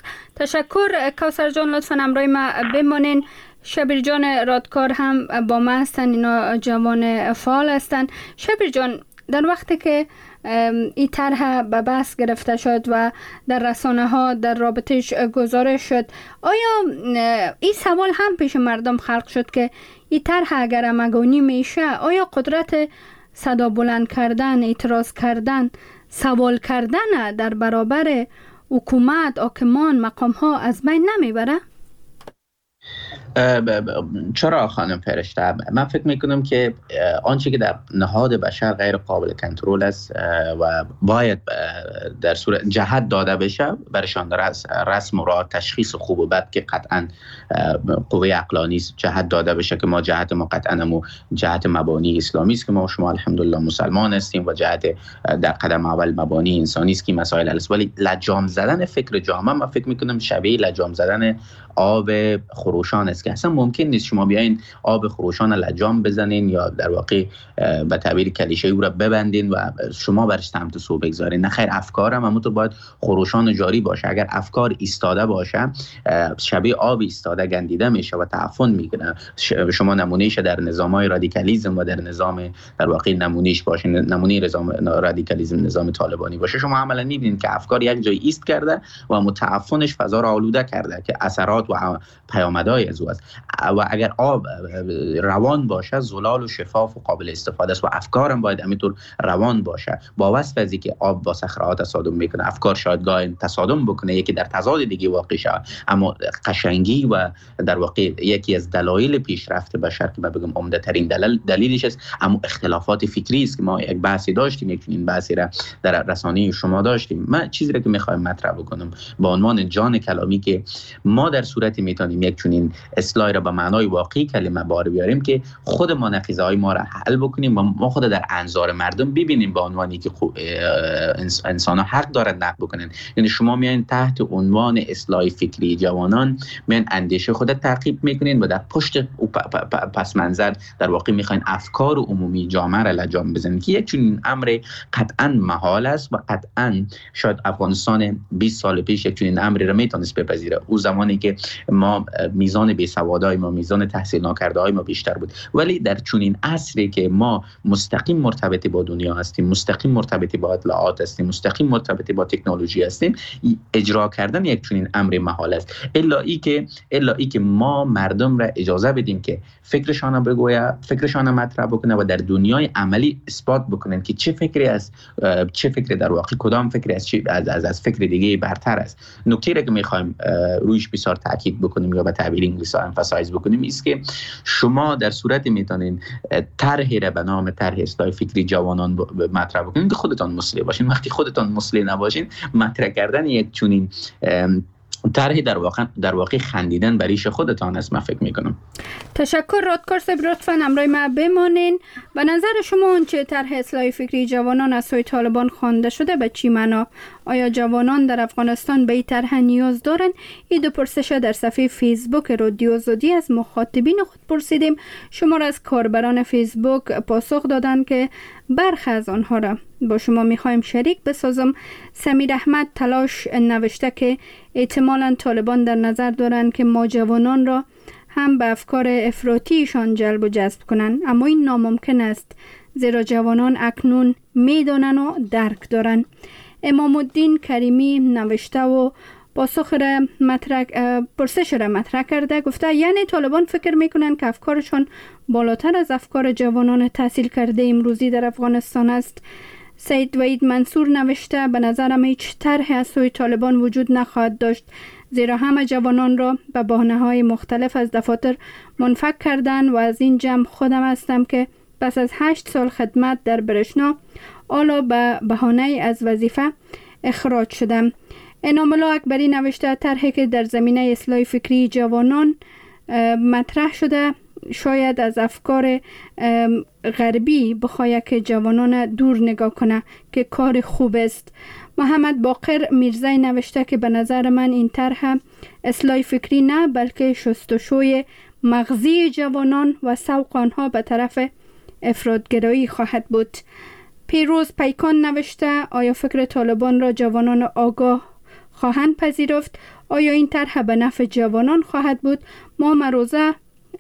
Speaker 3: تشکر کوثر جان، لطفاً همراه ما بمانین. شبیر جان رادکار هم با ما هستن، اینا جوان فعال هستن. شبیر جان، در وقتی که این طرح به بحث گرفته شد و در رسانه ها در رابطش گزارش شد، آیا این سوال هم پیش مردم خلق شد که این طرح اگر همگانی میشه، آیا قدرت صدا بلند کردن، اعتراض کردن، سوال کردن در برابر حکومت، حاکمان، مقام ها از بین نمیبره؟
Speaker 5: چرا خانم فرشته؟ من فکر میکنم که آنچه که در نهاد بشر غیر قابل کنترل است و باید در صورت جهت داده بشه برشان در رسم و راه تشخیص خوب و بد که قطعا قوه عقلانی جهت داده بشه که ما جهت ما قطعا جهت مبانی اسلامی است که ما شما الحمدلله مسلمان هستیم و جهت در قدم اول مبانی انسانی است که مسائل است. ولی لجام زدن فکر جامعه من فکر میکنم شبیه لجام زدن آب خروشان است که اصلا ممکن نیست شما بیاین آب خروشان لجام بزنین یا در واقع به تعبیر کلیشه‌ای او را ببندین و شما برش سمت سو بگذارین. نه خیر، افکار هم همونطور باید خروشان جاری باشه. اگر افکار ایستاده باشه شبیه آب ایستاده گندیده میشه و تعفن میکنه. شما نمونهش در نظام‌های رادیکالیسم و در نظام در واقع نمونهش باشه، نمونه نظام رادیکالیسم نظام طالبانی باشه، شما عملا میبینید که افکار یک جای ایست کرده و متعفنش فضا را آلوده کرده که اثرات و پیامدهای از او است. و اگر آب روان باشه زلال و شفاف و قابل استفاده است و افکارم باید همینطور روان باشه. با وصف از اینکه آب با صخره‌ها تصادم میکنه، افکار شاید گاهی تصادم بکنه، یکی در تضاد دیگه واقع شه، اما قشنگی و در واقع یکی از دلایل پیشرفت بشر که من بگم عمده ترین دلیلش است اما اختلافات فکری است که ما یک بحثی داشتیم، یک چنین بحثی را در رسانه شما داشتیم. من چیزی را که میخوایم مطرح بکنم با عنوان جان کلامی که ما در صورتی میتونیم یک چنین اصلاح را به معنای واقعی کلمه بار بیاریم که خود ما نقیضه های ما را حل بکنیم و ما خود در انظار مردم ببینیم به عنوانی که انسان ها حق دارند نقد بکنن. یعنی شما میایین تحت عنوان اصلاح فکری جوانان میان اندیشه خود تعقیب میکنین و در پشت پس منظر در واقع میخواین افکار عمومی جامعه را لجام بزنین که یک چنین امر قطعا محال است و قطعا شاید افغانستان 20 سال پیش یک چنین امری را میتونست بپذیره. او زمانی که ما میزان بیسوادای ما، میزان تحصیل ناکرده های ما بیشتر بود، ولی در چنین عصری که ما مستقیم مرتبط با دنیا هستیم، مستقیم مرتبط با اطلاعات هستیم، مستقیم مرتبط با تکنولوژی هستیم، اجرا کردن یک چنین امر محال است. الا ای که ما مردم را اجازه بدیم که فکرشان بگویا، فکرشان مطرح بکنه و در دنیای عملی اثبات بکنن که چه فکری است، چه فکری در واقع کدام فکری از فکر دیگه برتر است. نکته را که میخوایم رویش بسیار تاکید بکنیم یا به تعبیر انگلیسی امفاسایز بکنیم است که شما در صورت میتونین طرحی را به نام طرح اصلاح فکری جوانان مطرح بکنین که خودتان مسلح باشین. وقتی خودتان مسلح نباشین، مطرح کردن یک چنین طرحی در واقع خندیدن بر ریش خودتان است. من فکر میکنم.
Speaker 3: تشکر رادکار صاحب، لطفاً همراه ما بمانین. به نظر شما اونچه طرح اصلاح فکری جوانان از سوی طالبان خوانده شده به چی معنا؟ آیا جوانان در افغانستان به این طرح نیاز دارن؟ این دو پرسش در صفحه فیسبوک رادیو آزادی از مخاطبین خود پرسیدیم. شمار از کاربران فیسبوک پاسخ دادن که برخی از آنها را با شما میخوایم شریک بسازم. سمیر احمد تلاش نوشته که احتمالاً طالبان در نظر دارند که ما جوانان را هم به افکار افراطیشان جلب و جذب کنند، اما این ناممکن است زیرا جوانان اکنون میدانند و درک دارند. امام الدین کریمی نوشته و پاسخ را پرسش را مطرح کرده، گفته یعنی طالبان فکر میکنند که افکارشان بالاتر از افکار جوانان تحصیل کرده امروزی در افغانستان است. سید وحید منصور نوشته به نظرم هیچ طرح از سوی طالبان وجود نخواهد داشت، زیرا همه جوانان را به بهانه‌های مختلف از دفاتر منفک کردند و از این جمع خودم هستم که پس از 8 سال خدمت در برشنا حالا به بهانه از وظیفه اخراج شدم. انعام الله اکبری نوشته طرحی که در زمینه اصلاح فکری جوانان مطرح شده شاید از افکار غربی بخواهد که جوانان دور نگاه کنه که کار خوب است. محمد باقر میرزای نوشته که به نظر من این طرح اصلاح فکری نه بلکه شستشوی مغزی جوانان و سوق آنها به طرف افراطگرایی خواهد بود. پیروز پیکان نوشته آیا فکر طالبان را جوانان آگاه خواهند پذیرفت؟ آیا این طرح به نفع جوانان خواهد بود؟ ما روزه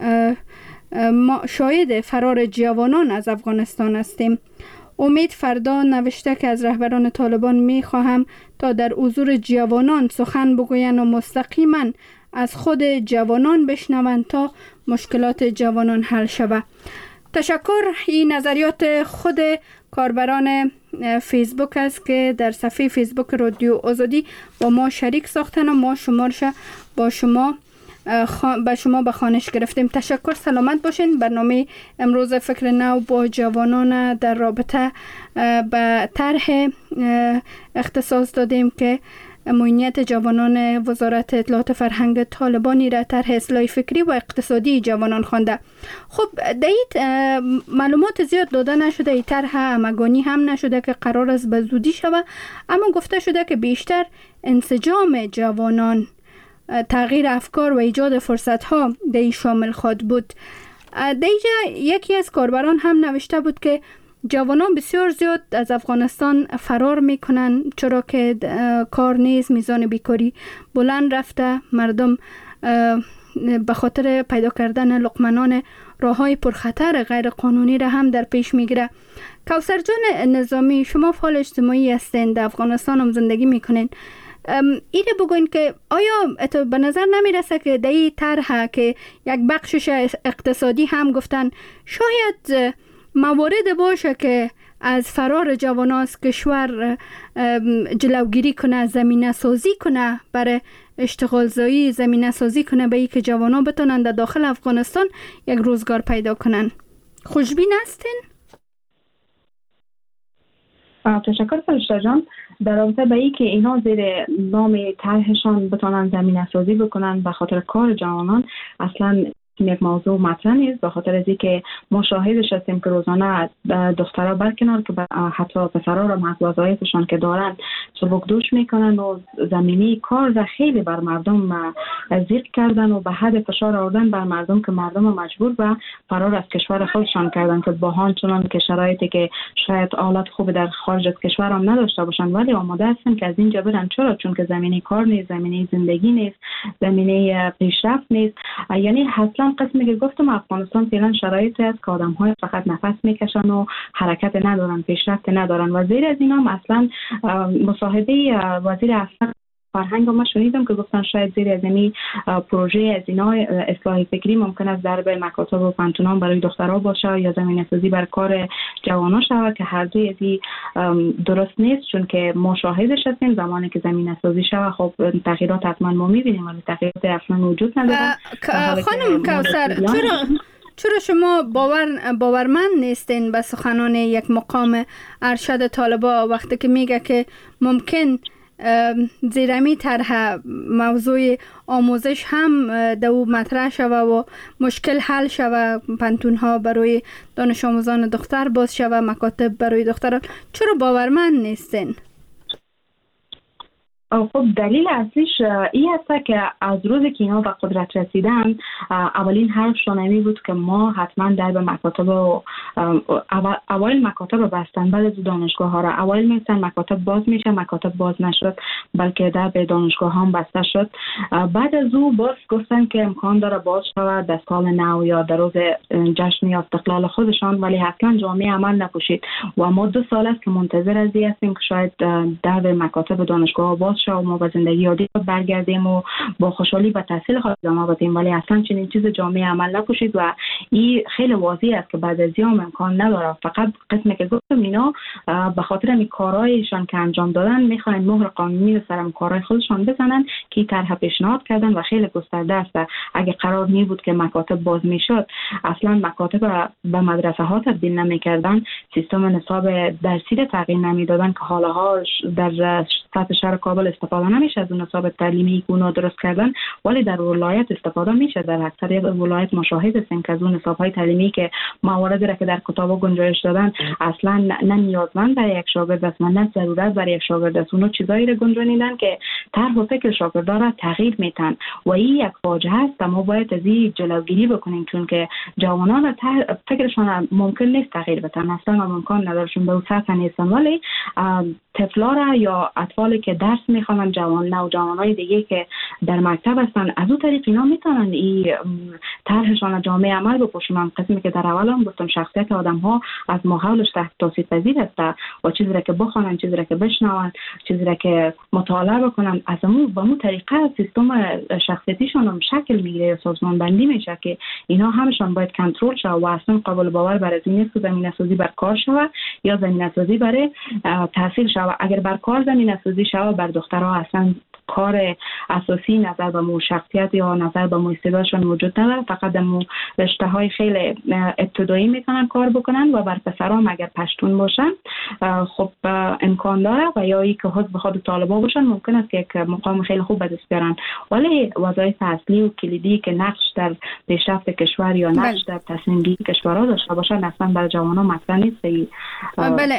Speaker 3: شاهد فرار جوانان از افغانستان هستیم. امید فردا نوشته که از رهبران طالبان می خواهم تا در حضور جوانان سخن بگویند و مستقیما از خود جوانان بشنوند تا مشکلات جوانان حل شود. تشکر. این نظریات خود کاربران فیسبوک است که در صفحه فیسبوک رادیو آزادی با ما شریک ساختن و ما شمارش با شما به خوانش گرفتیم. تشکر. سلامت باشین. برنامه امروز فکر نو با جوانان در رابطه به طرح اختصاص دادیم که معینیت جوانان وزارت اطلاعات فرهنگ طالبانی را طرح اصلاح فکری و اقتصادی جوانان خوانده. خب دید معلومات زیاد داده نشده، این طرح همگانی هم نشده که قرار است به زودی شود، اما گفته شده که بیشتر انسجام جوانان، تغییر افکار و ایجاد فرصت ها در شامل خواهد بود. دیجا یکی از کاربران هم نوشته بود که جوانان بسیار زیاد از افغانستان فرار میکنن چرا که کار نیست، میزان بیکاری بلند رفته، مردم به خاطر پیدا کردن لقمنان راههای پرخطر غیر قانونی را هم در پیش میگیره. کوثر جان نظامی، شما فعال اجتماعی هستین، در افغانستان هم زندگی میکنین، اینه بگوین که آیا به نظر نمیرسه که در این طرح که یک بخشش اقتصادی هم گفتن شاید موارد باشه که از فرار جوانان از کشور جلوگیری کنه، زمینه سازی کنه برای اشتغال زایی، زمینه سازی کنه به این که جوانان بتونن در داخل افغانستان یک روزگار پیدا کنن؟ خوشبین هستین؟
Speaker 4: تشکر فرشته جان. در رابطه به اینکه اینا زیر نام طرحشان بتونن زمینه سازی بکنن به خاطر کار جوانان، اصلا یک موضوع مطرح نیست، به خاطر از اینکه ما شاهدش هستیم که روزانه دخترها برکنار که حتی پسرها را وظایفشان که دارن سبکدوش میکنن و زمینی کار را خیلی بر مردم ضیق کردن و به حد فشار آوردن بر مردم که مردم مجبور به فرار از کشور خودشان کردن که با همچنان که شرایطی که شاید حالت خوب در خارج از کشور هم نداشته باشن ولی آماده هستن که از اینجا برن. چرا؟ چون که زمینی کار نیست، زمینی زندگی نیست، زمینی پیشرفت نیست. یعنی اصلا قسمی که گفتم افغانستان فعلا شرایطی است که آدم‌ها فقط نفس میکشن و حرکت ندارن، پیشرفت ندارن. و زیر از اینا اصلا مصاحبه وزیر فرهنگ ما شنیدم که گفتن شاید زیر از این پروژه از اینا اصلاح فکری ممکن است در به مکاتب و پانتونان برای دخترها باشه یا زمینه سازی بر کار جوانان شود که هر دوی ازی درست نیست، چون که ما شاهدش هستیم زمانی که زمینه سازی شود خب تغییرات حتما ما میبینیم ولی تغییرات اصلا وجود نداره.
Speaker 3: خانم کوثر چرا شما باورمند نیستین به سخنان یک مقام ارشد طالبا وقتی که میگه که ممکن زیرمی طرح موضوع آموزش هم دو مطرح شوه و مشکل حل شوه، پانتون ها برای دانش آموزان دختر باز شوه، مکاتب برای دختران؟ چرا باورمند نیستین؟
Speaker 4: خب دلیل اصلیش این است که از روزی که اینا به قدرت رسیدن اولین حرفشون این بود که ما حتما در به مکاتب و اوایل مکاتب رو بستن، بعد از دانشگاه ها را اوایل میستن مکاتب باز میشه، مکاتب باز نشد بلکه در به دانشگاه هم بسته شد. بعد از او باز گفتن که امکان داره باز شود در سال نو یا در روز جشن استقلال خودشان، ولی اصلا جامعه عمل نپوشید و ما 2 سال است که منتظر از این هستیم که شاید در به مکاتب و دانشگاه باز و ما به زندگی عادی برگردیم و با خوشحالی به تحصیل خود ادامه بدیم، ولی اصلا چنین چیز جامعه عمل نپوشید و این خیلی واضح است که بعد از این امکان نداره. فقط قسمی که گفتم اینا به خاطر این کارهایشان که انجام دادن میخواین مهر قانونی سر کارهای خودشان بزنن که طرح پیشنهاد کردن و خیلی گسترده است. اگه قرار می بود که مکاتب باز میشد اصلا مکاتب به مدرسه ها تبدیل نمیکردن، سیستم نصاب درسی تغییر نمیدادن که حالا در سطح شهر کابل استفاده نمیشه از اون نصاب تعلیمی که اونا درست کردن، ولی در ولایت استفاده میشه. در اکثریت ولایت مشاهد هستیم که از اون نصاب‌های تعلیمی که مواردی را که در کتابا گنجایش دادن اصلا نه نیازمند برای یک شاگرد است، نه ضرورت برای یک شاگرد است، اونا چیزایی را گنجانیدن که طرح و فکر شاگردا را تغییر میتن و این یک فاجعه است. ما باید از این جلوگیری بکنیم چون که جوانان فکرشون ممکن نیست تغییر بدن، اصلا امکان ندارشون به سطح نیستن، ولی طفلا را یا اطفالی که درس میخوانن، نوجوانای دیگه که در مکتب هستن، از اون طریق اینا میتونن این طرحشان جامعه عمل بپوشونن. قسمی که در اول هم گفتم شخصیت آدم ها از ماحولش تحت تاثیر پذیر است و چیزی را که بخوانن، چیزی را که بشنون، چیزی را که مطالعه بکنن، از اون با اون طریقه سیستم شخصیتیشون هم شکل میگیره یا سازمان بندی میشه که اینا همشون باید کنترل شه و اصلا قابل باور بر از این نیست که زمینه سازی بر کار شوه یا زمینه سازی برای تحصیل شوه. اگر بر کار زمینه سازی شوه بر دخترها اصلا کار اساسی نظر به مو شخصیت یا نظر به مو استعدادشون وجود نداره، فقط در رشته های خیلی ابتدایی میتونن کار بکنن و بر پسرام اگر پشتون باشن خب امکان داره و یا ای که خود به خود طالبا باشن ممکن است که یک مقام خیلی خوب به دست بیارن، ولی وظایف اصلی و کلیدی که نقش در پیشرفت کشور یا نقش در تصمیم گیری کشورها داشته باشن اصلا برای جوانان مطرح نیست.
Speaker 3: بله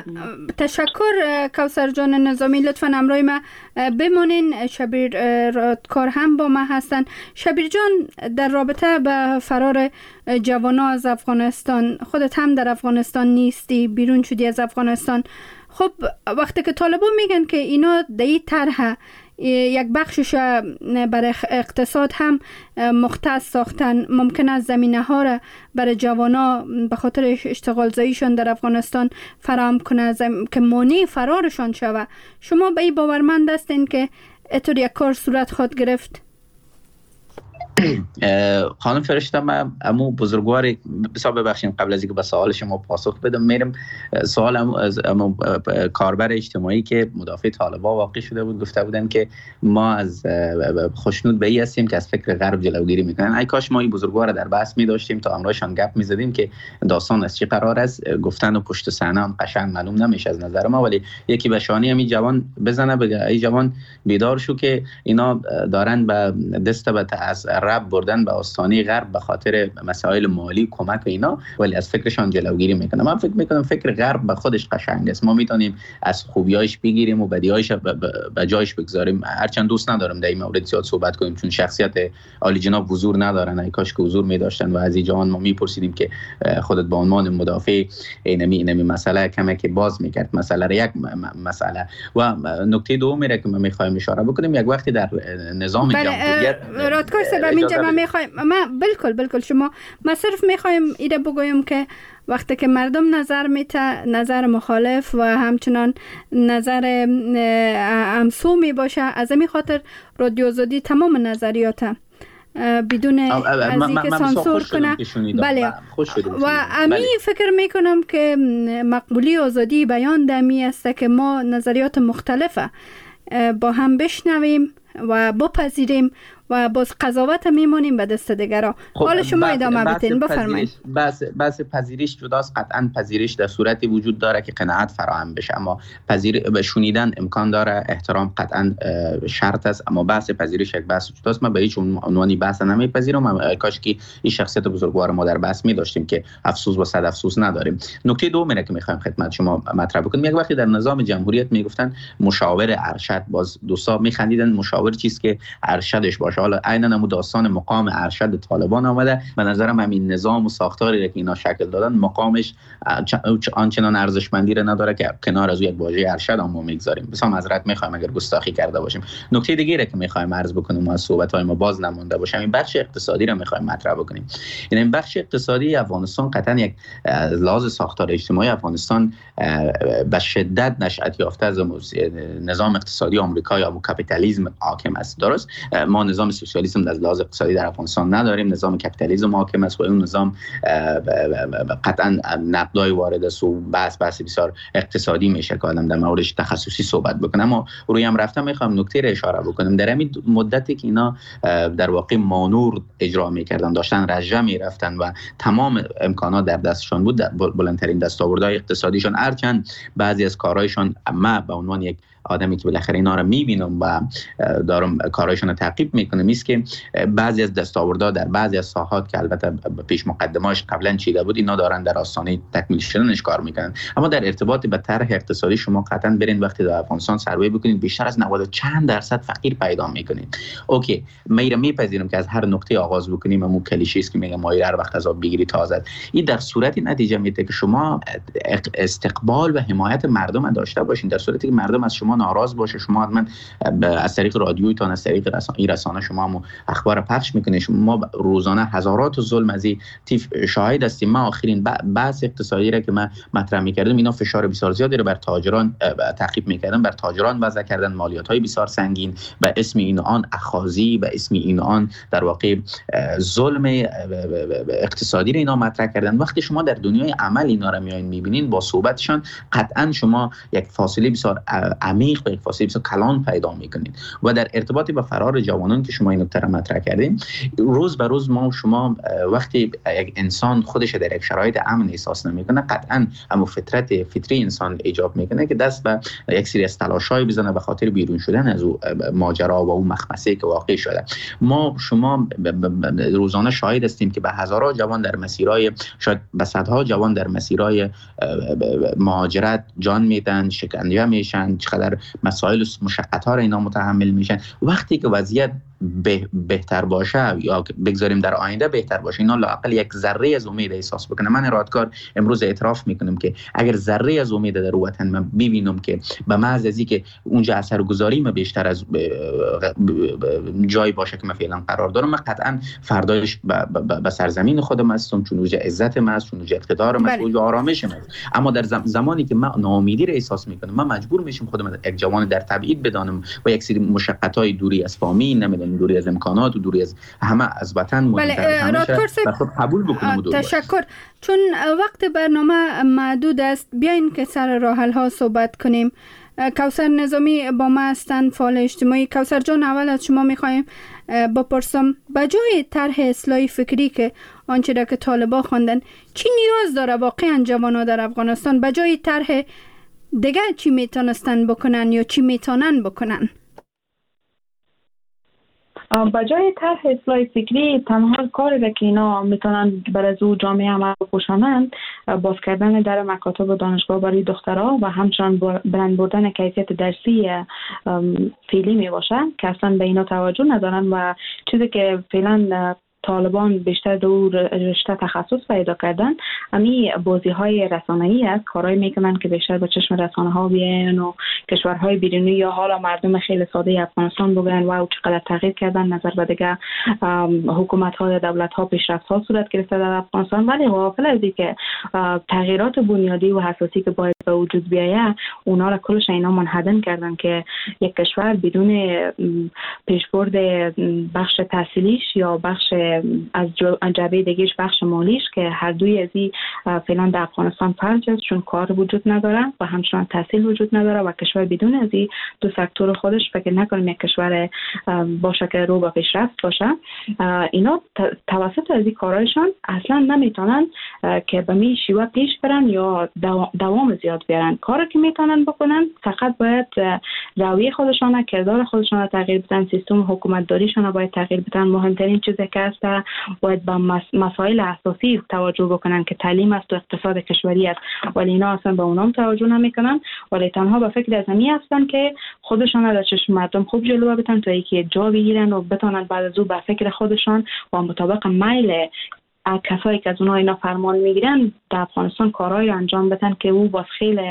Speaker 3: تشکر کوثر جان نظامی، لطفا همراه ما بمانید. شبیر رادکار هم با ما هستن. شبیر جان، در رابطه به فرار جوانا از افغانستان، خودت هم در افغانستان نیستی، بیرون شدی از افغانستان. خب وقتی که طالبان میگن که اینا در این طرح یک بخشش برای اقتصاد هم مختص ساختن، ممکن است زمینه ها را برای جوانا به خاطر اشتغال زاییشان در افغانستان فراهم کنه که مانع فرارشان شوه، شما به این باورمند هستین که اینطور یک کار صورت خواهد گرفت؟
Speaker 5: خانم فرشته، من امو بزرگوار بسیار ببخشید قبل از اینکه به سوال شما پاسخ بدم میرم سوال از کاربر اجتماعی که مدافع طالبان واقع شده بود، گفته بودن که ما از خوشنود به ای هستیم که از فکر غرب جلوگیری میکنن. ای کاش ما این بزرگوار در بحث می داشتیم تا امروزشان گپ می زدیم که داستان از چی قرار است. گفتن و پشت صحنه هم قشنگ معلوم نمیشه از نظر ما، ولی یکی به شانه همین جوان بزنه بگه ای جوان بیدار شو که اینا دارن به دست از رب بردن به آستانه غرب به خاطر مسائل مالی کمک و اینا، ولی از فکرشان جلوگیری میکنه. من فکر میکنم فکر غرب به خودش قشنگ است، ما میتونیم از خوبیایش بگیریم و بدیهایش به جایش بگذاریم. هرچند دوست ندارم در این مورد زیاد صحبت کنیم چون شخصیت عالی جناب حضور ندارن، ای کاش که حضور می‌داشتن و از این جوان ما میپرسیدیم که خودت به عنوان مدافع اینمی مسئله کمه که باز میکرد مسئله یک مسئله. و نکته دومی را که ما میخوایم اشاره بکنیم، یک وقتی در نظام جمهوریت
Speaker 3: رادکار صاحب اینجا ما میخوایم بالکل شما ما صرف میخوایم ایده بگویم که وقتی که مردم نظر مخالف و همچنان نظر همسو می باشه، از این خاطر رادیو آزادی تمام نظریات بدون از اینکه سانسور کنه. بله و امی فکر میکنم که مقبولی آزادی بیان دمی است که ما نظریات مختلفه با هم بشنویم و بپذیریم و باز قضاوت میمونیم به دست دیگرها. حالا شما ادامه بدین، بفرمایید.
Speaker 5: بحث پذیرش جداست. قطعا پذیرش در صورتی وجود داره که قناعت فراهم بشه، اما شنیدن امکان داره، احترام قطعا شرط است، اما بحث پذیرش یک بحث جداست. من به هیچ عنوانی بحث نمیپذیرم. کاش که این شخصیت بزرگوار ما در بحث می داشتیم که افسوس و صد افسوس نداریم. نکته دومی که میخوایم خدمت شما مطرح بکنیم، یک وقتی در نظام جمهوریت میگفتن مشاور ارشد، باز دوستا میخندیدن مشاور چیست که ارشدش باشه. حالا عیناً هم داستان مقام ارشد طالبان آمده. به نظرم همین نظام و ساختاری که اینا شکل دادن مقامش آنچنان ارزشمندی را نداره که کنار از یک واژه ارشد هم میگذاریم. بسیار معذرت میخوایم اگر گستاخی کرده باشیم. نکته دیگه که میخوایم عرض بکنیم و از صحبت‌های ما باز نمونده باشه، این بخش اقتصادی را میخوایم مطرح بکنیم. این بخش اقتصادی افغانستان قطعاً یک لحاظ ساختار اجتماعی افغانستان به شدت نشأت یافته از نظام اقتصادی آمریکا یا کاپیتالیسم حاکم است. درست ما نظام سوسیالیسم در لحاظ اقتصادی در افغانستان نداریم، نظام کاپیتالیسم حاکم است و اون نظام قطعا نقدای وارد است و بحث بسیار اقتصادی میشه که آدم در موردش تخصصی صحبت بکنه. اما روی هم رفتم میخوام نکته را اشاره بکنم. در همین مدتی که اینا در واقع مانور اجرا میکردن، داشتن رژه میرفتن و تمام امکانات در دستشان بود، بلندترین دستاوردهای اقتصادیشان، هرچند بعضی از کارهایشان ما به عنوان یک آدمی که بالاخره اینا رو میبینم و دارم کارهایشون رو تعقیب میکنم است که بعضی از دستاوردها در بعضی از ساحات که البته پیش مقدمه‌اش قبلا چیده بود، اینا دارن در آستانه تکمیل شدنش کار میکنن. اما در ارتباط به طرح اقتصادی شما قطعا برین وقتی در افغانستان سروی بکنید، بیشتر از 90 چند درصد فقیر پیدا میکنید. اوکی، میپذیرم که از هر نقطه آغاز بکنیم، همون کلیشه است که میگم مایر هر وقت از آب بگیری تازه. این در صورتی نتیجه میده که شما استقبال و حمایت مردم داشته باشین. در صورتی که مردم از شما ناراض باشه، شما حتما از طریق رادیویتون، از طریق رسانه شما هم اخبار پخش میکنید. ما روزانه هزارات ظلم از این تیف شاهد هستیم. ما آخرین بحث اقتصادی را که من مطرح میکردم، اینا فشار بسیار زیادی رو بر تاجران تعقیب میکردن، بر تاجران وضع کردن، مالیات های بسیار سنگین به اسم این آن اخاذی، به اسم این آن در واقع ظلم اقتصادی رو اینا مطرح کردن. وقتی شما در دنیای عمل اینا رو میایین میبینین با صحبتشان، قطعا شما یک فاصله بسیار عمیق و یک فاصله بسیار کلان پیدا میکنید. و در ارتباط با فرار جوانان که شما این نکته را مطرح کردین، روز به روز ما و شما وقتی یک انسان خودش در یک شرایط امن احساس نمیکنه، قطعا اما فطری انسان ایجاب میکنه که دست به یک سری از تلاش‌های بزنه به خاطر بیرون شدن از او ماجرا و اون مخمسه که واقع شده. ما شما روزانه شاهد هستیم که به هزارها جوان در مسیرهای، شاید به صدها جوان در مسیرهای مهاجرت جان میدن، شکنجه میشن، چقدر مسائل و مشقت‌ها را اینا متحمل میشن. وقتی که وضعیت بهتر باشه یا بگذاریم در آینده بهتر باشه، اینا لااقل یک ذره از امید احساس بکنه. من رادکار امروز اعتراف میکنم که اگر ذره از امید در وطن من ببینم که به محض از اینکه اونجا اثرگذاری من بیشتر از جایی باشه که من فعلا قرار دارم، من قطعا فردایش به سرزمین خودم هستم، چون اونجا عزت من است، چون اونجا اقتدار من است، اونجا آرامش من است. اما در زمانی که من ناامیدی را احساس میکنم، من مجبور میشم خودم یک جوان در تبعید بدانم و یک سری مشقت‌های دوری از فامیل، نمیدونم یعنی دوری از امکانات و دوری از همه از وطن مهمتر و خود قبول بکنم.
Speaker 3: تشکر. چون وقت برنامه محدود است، بیاین که سر راه حل ها صحبت کنیم. کوثر نظامی با ما هستند، فعال اجتماعی. کوثر جان، اول از شما میخوایم بپرسم بجای طرح اصلاح فکری که آنچه را که طالبان خواندن، چی نیاز داره واقعا جوانان در افغانستان؟ بجای طرح دیگه چی میتونستن بکنن یا چی میتونن بکنن؟
Speaker 4: بجای طرح اصلاح فکری، تنها کاری که اینا میتونن برای او جامعه عمل بپوشانند باز کردن در مکاتب و دانشگاه برای دخترها و همچنان بلند بردن کیفیت درسی فعلی می باشه که اصلا به اینا توجه ندارن و چیزی که فعلا طالبان بیشتر دور رشته تخصص پیدا کردن امی بازی های رسانه‌ای است، کارهایی میکنن که بیشتر به چشم رسانه ها بیان و کشورهای بیرونی یا حالا مردم خیلی ساده افغانستان بگن و چقدر تغییر کردن نظر به دیگه حکومت ها، دولت ها، پیشرفت ها صورت گرفته در افغانستان، ولی غافل از اینکه تغییرات بنیادی و اساسی که باید به وجود بیاید اونا را کلش اینا منهدم کردن که یک کشور بدون پیشبرد بخش تحصیلیش یا بخش از جنبه دیگهش بخش مالیش که هر دوی از این فعلا در افغانستان فرج است، چون کار وجود نداره و همچنان تحصیل وجود نداره و کشور بدون از این دو سکتور خودش فکر نکنیم یک کشور باشه که رو به پیشرفت باشه. اینا توسط از این کارهایشان اصلا نمیتونن که به می شیوه پیش برن یا دوام زیاد بیارن. کاری که میتونن بکنن فقط باید رویه خودشان، کردار خودشان تغییر بدن، سیستم حکومت داریشان باید تغییر بدن. مهمترین چیزی که است باید به مسائل اساسی توجه بکنن که تعلیم است و اقتصاد کشوری است، ولی اینا اصلا به اونام توجه نمیکنن، ولی تنها به فکر از همین هستن که خودشان در چشم مردم خوب جلوه بدن تا اینکه جا بگیرن و بتونن بعد از او به فکر خودشان و مطابق میل کسایی که از اونها اینا فرمان میگیرن در افغانستان کارهای انجام بدن که او باز خیلی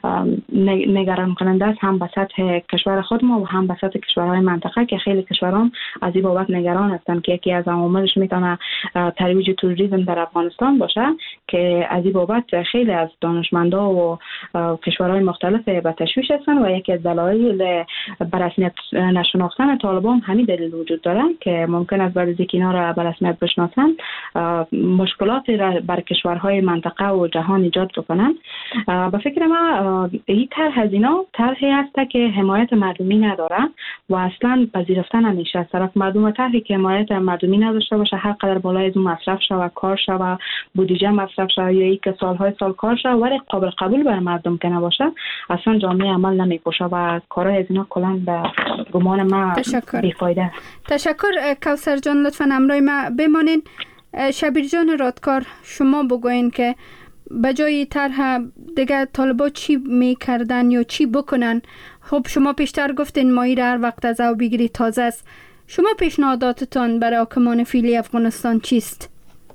Speaker 4: نگران کننده است، هم به سطح کشور خود ما و هم به سطح کشورهای منطقه که خیلی کشوران از این بابت نگران هستند که یکی از عواملش میتونه ترویج تروریسم در افغانستان باشه که از این بابت خیلی از دانشمندا و کشورهای مختلف به تشویش هستند و یکی از دلایل به رسمیت نشناختن طالبان همین دلیل وجود داره که ممکن است بعد از اینکه اینا را به رسمیت بشناسن مشکلاتی را بر کشورهای منطقه و جهان ایجاد بکنن. به فکر ما این طرح از اینا طرحی است که حمایت مردمی نداره و اصلا پذیرفتن نمیشه از طرف مردم. و طرحی که حمایت مردمی نداشته باشه، هر قدر بالای از اون مصرف شود، کار شود، بودجه مصرف شود یا ای که سالهای سال کار شود ولی قابل قبول بر مردم که نباشه، اصلا جامعه عمل نمیپوشه و کارهای از اینا کلا به گمان ما بیفایده.
Speaker 3: تشکر کوثر جان، لطفاً همراه ما بمانین. شبیر جان رادکار، شما بگوین که بجای طرح دیگه طالبا چی میکردن یا چی بکنن؟ خب شما پیشتر گفتین مایی هر وقت از او بگیری تازه است. شما پیشنهاداتتان برای حاکمان فعلی افغانستان چیست؟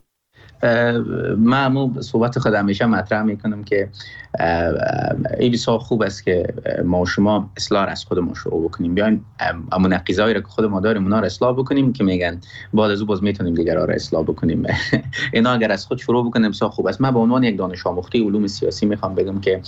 Speaker 5: من صحبت خود همیشه مطرح میکنم که این بسیار خوب است که ما و شما اصلاح از خودمون شروع بکنیم، بیایم اما نقیضایی را که خود ما داریم اونا را اصلاح بکنیم که میگن بعد از او باز میتونیم دیگرها را اصلاح بکنیم. اینا اگر از خود شروع بکنیم بسیار خوب است. من به عنوان یک دانش آموخته علوم سیاسی میخوام بگم که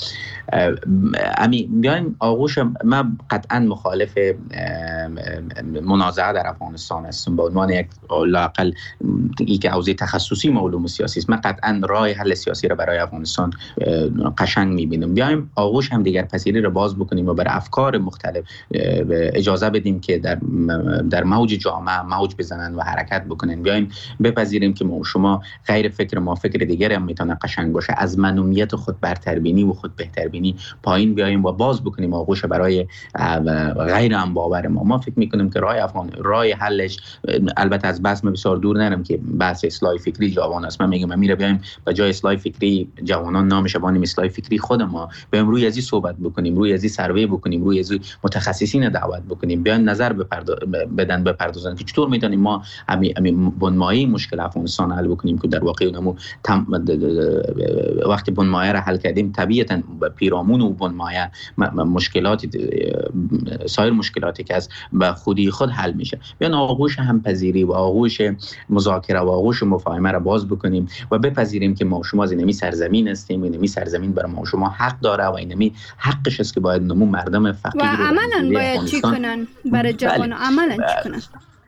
Speaker 5: بیایم آغوش، من قطعا مخالف منازعه در افغانستان هستم به عنوان یک لااقل ای که حوزه تخصصی ما علوم سیاسی است. من قطعا راه حل سیاسی را برای افغانستان قشنگ میبینم. بیایم آغوش هم دیگر پذیری را باز بکنیم و بر افکار مختلف اجازه بدیم که در موج جامعه موج بزنن و حرکت بکنن. بیایم بپذیریم که ما شما غیر فکر ما فکر دیگر هم میتونه قشنگ باشه، از منومیت خود برتربینی و خود بهتربینی پایین بیایم و باز بکنیم آغوش برای غیر هم باور ما فکر میکنیم که راه حلش البته از بحث بسیار دور نرم که بحث اصلاح فکری جوان است. من میگم میره بیایم به جای اصلاح فکری جوانان نامش بانیم اصلاح فکری خود ما بیایم روی ازی صحبت بکنیم، روی ازی سروی بکنیم، روی ازی متخصصین دعوت بکنیم، بیان نظر بپردازن که چطور میتونیم ما بنمایی مشکل افغانستان حل بکنیم که در واقع اونمو وقتی بنمایه را حل کردیم طبیعتا پیرامون و بنمایه مشکلات سایر مشکلاتی که از به خودی خود حل میشه. بیان آغوش همپذیری و آغوش مذاکره و آغوش مفاهمه را باز بکنیم و بپذیریم که ما شما از اینمی سرزمین هستیم، اینمی سرزمین برای ما شما حق داره و اینمی حقش است که باید نمو مردم فقیر
Speaker 3: و عملاً باید چی کنن برای جوان عملاً چی کنن؟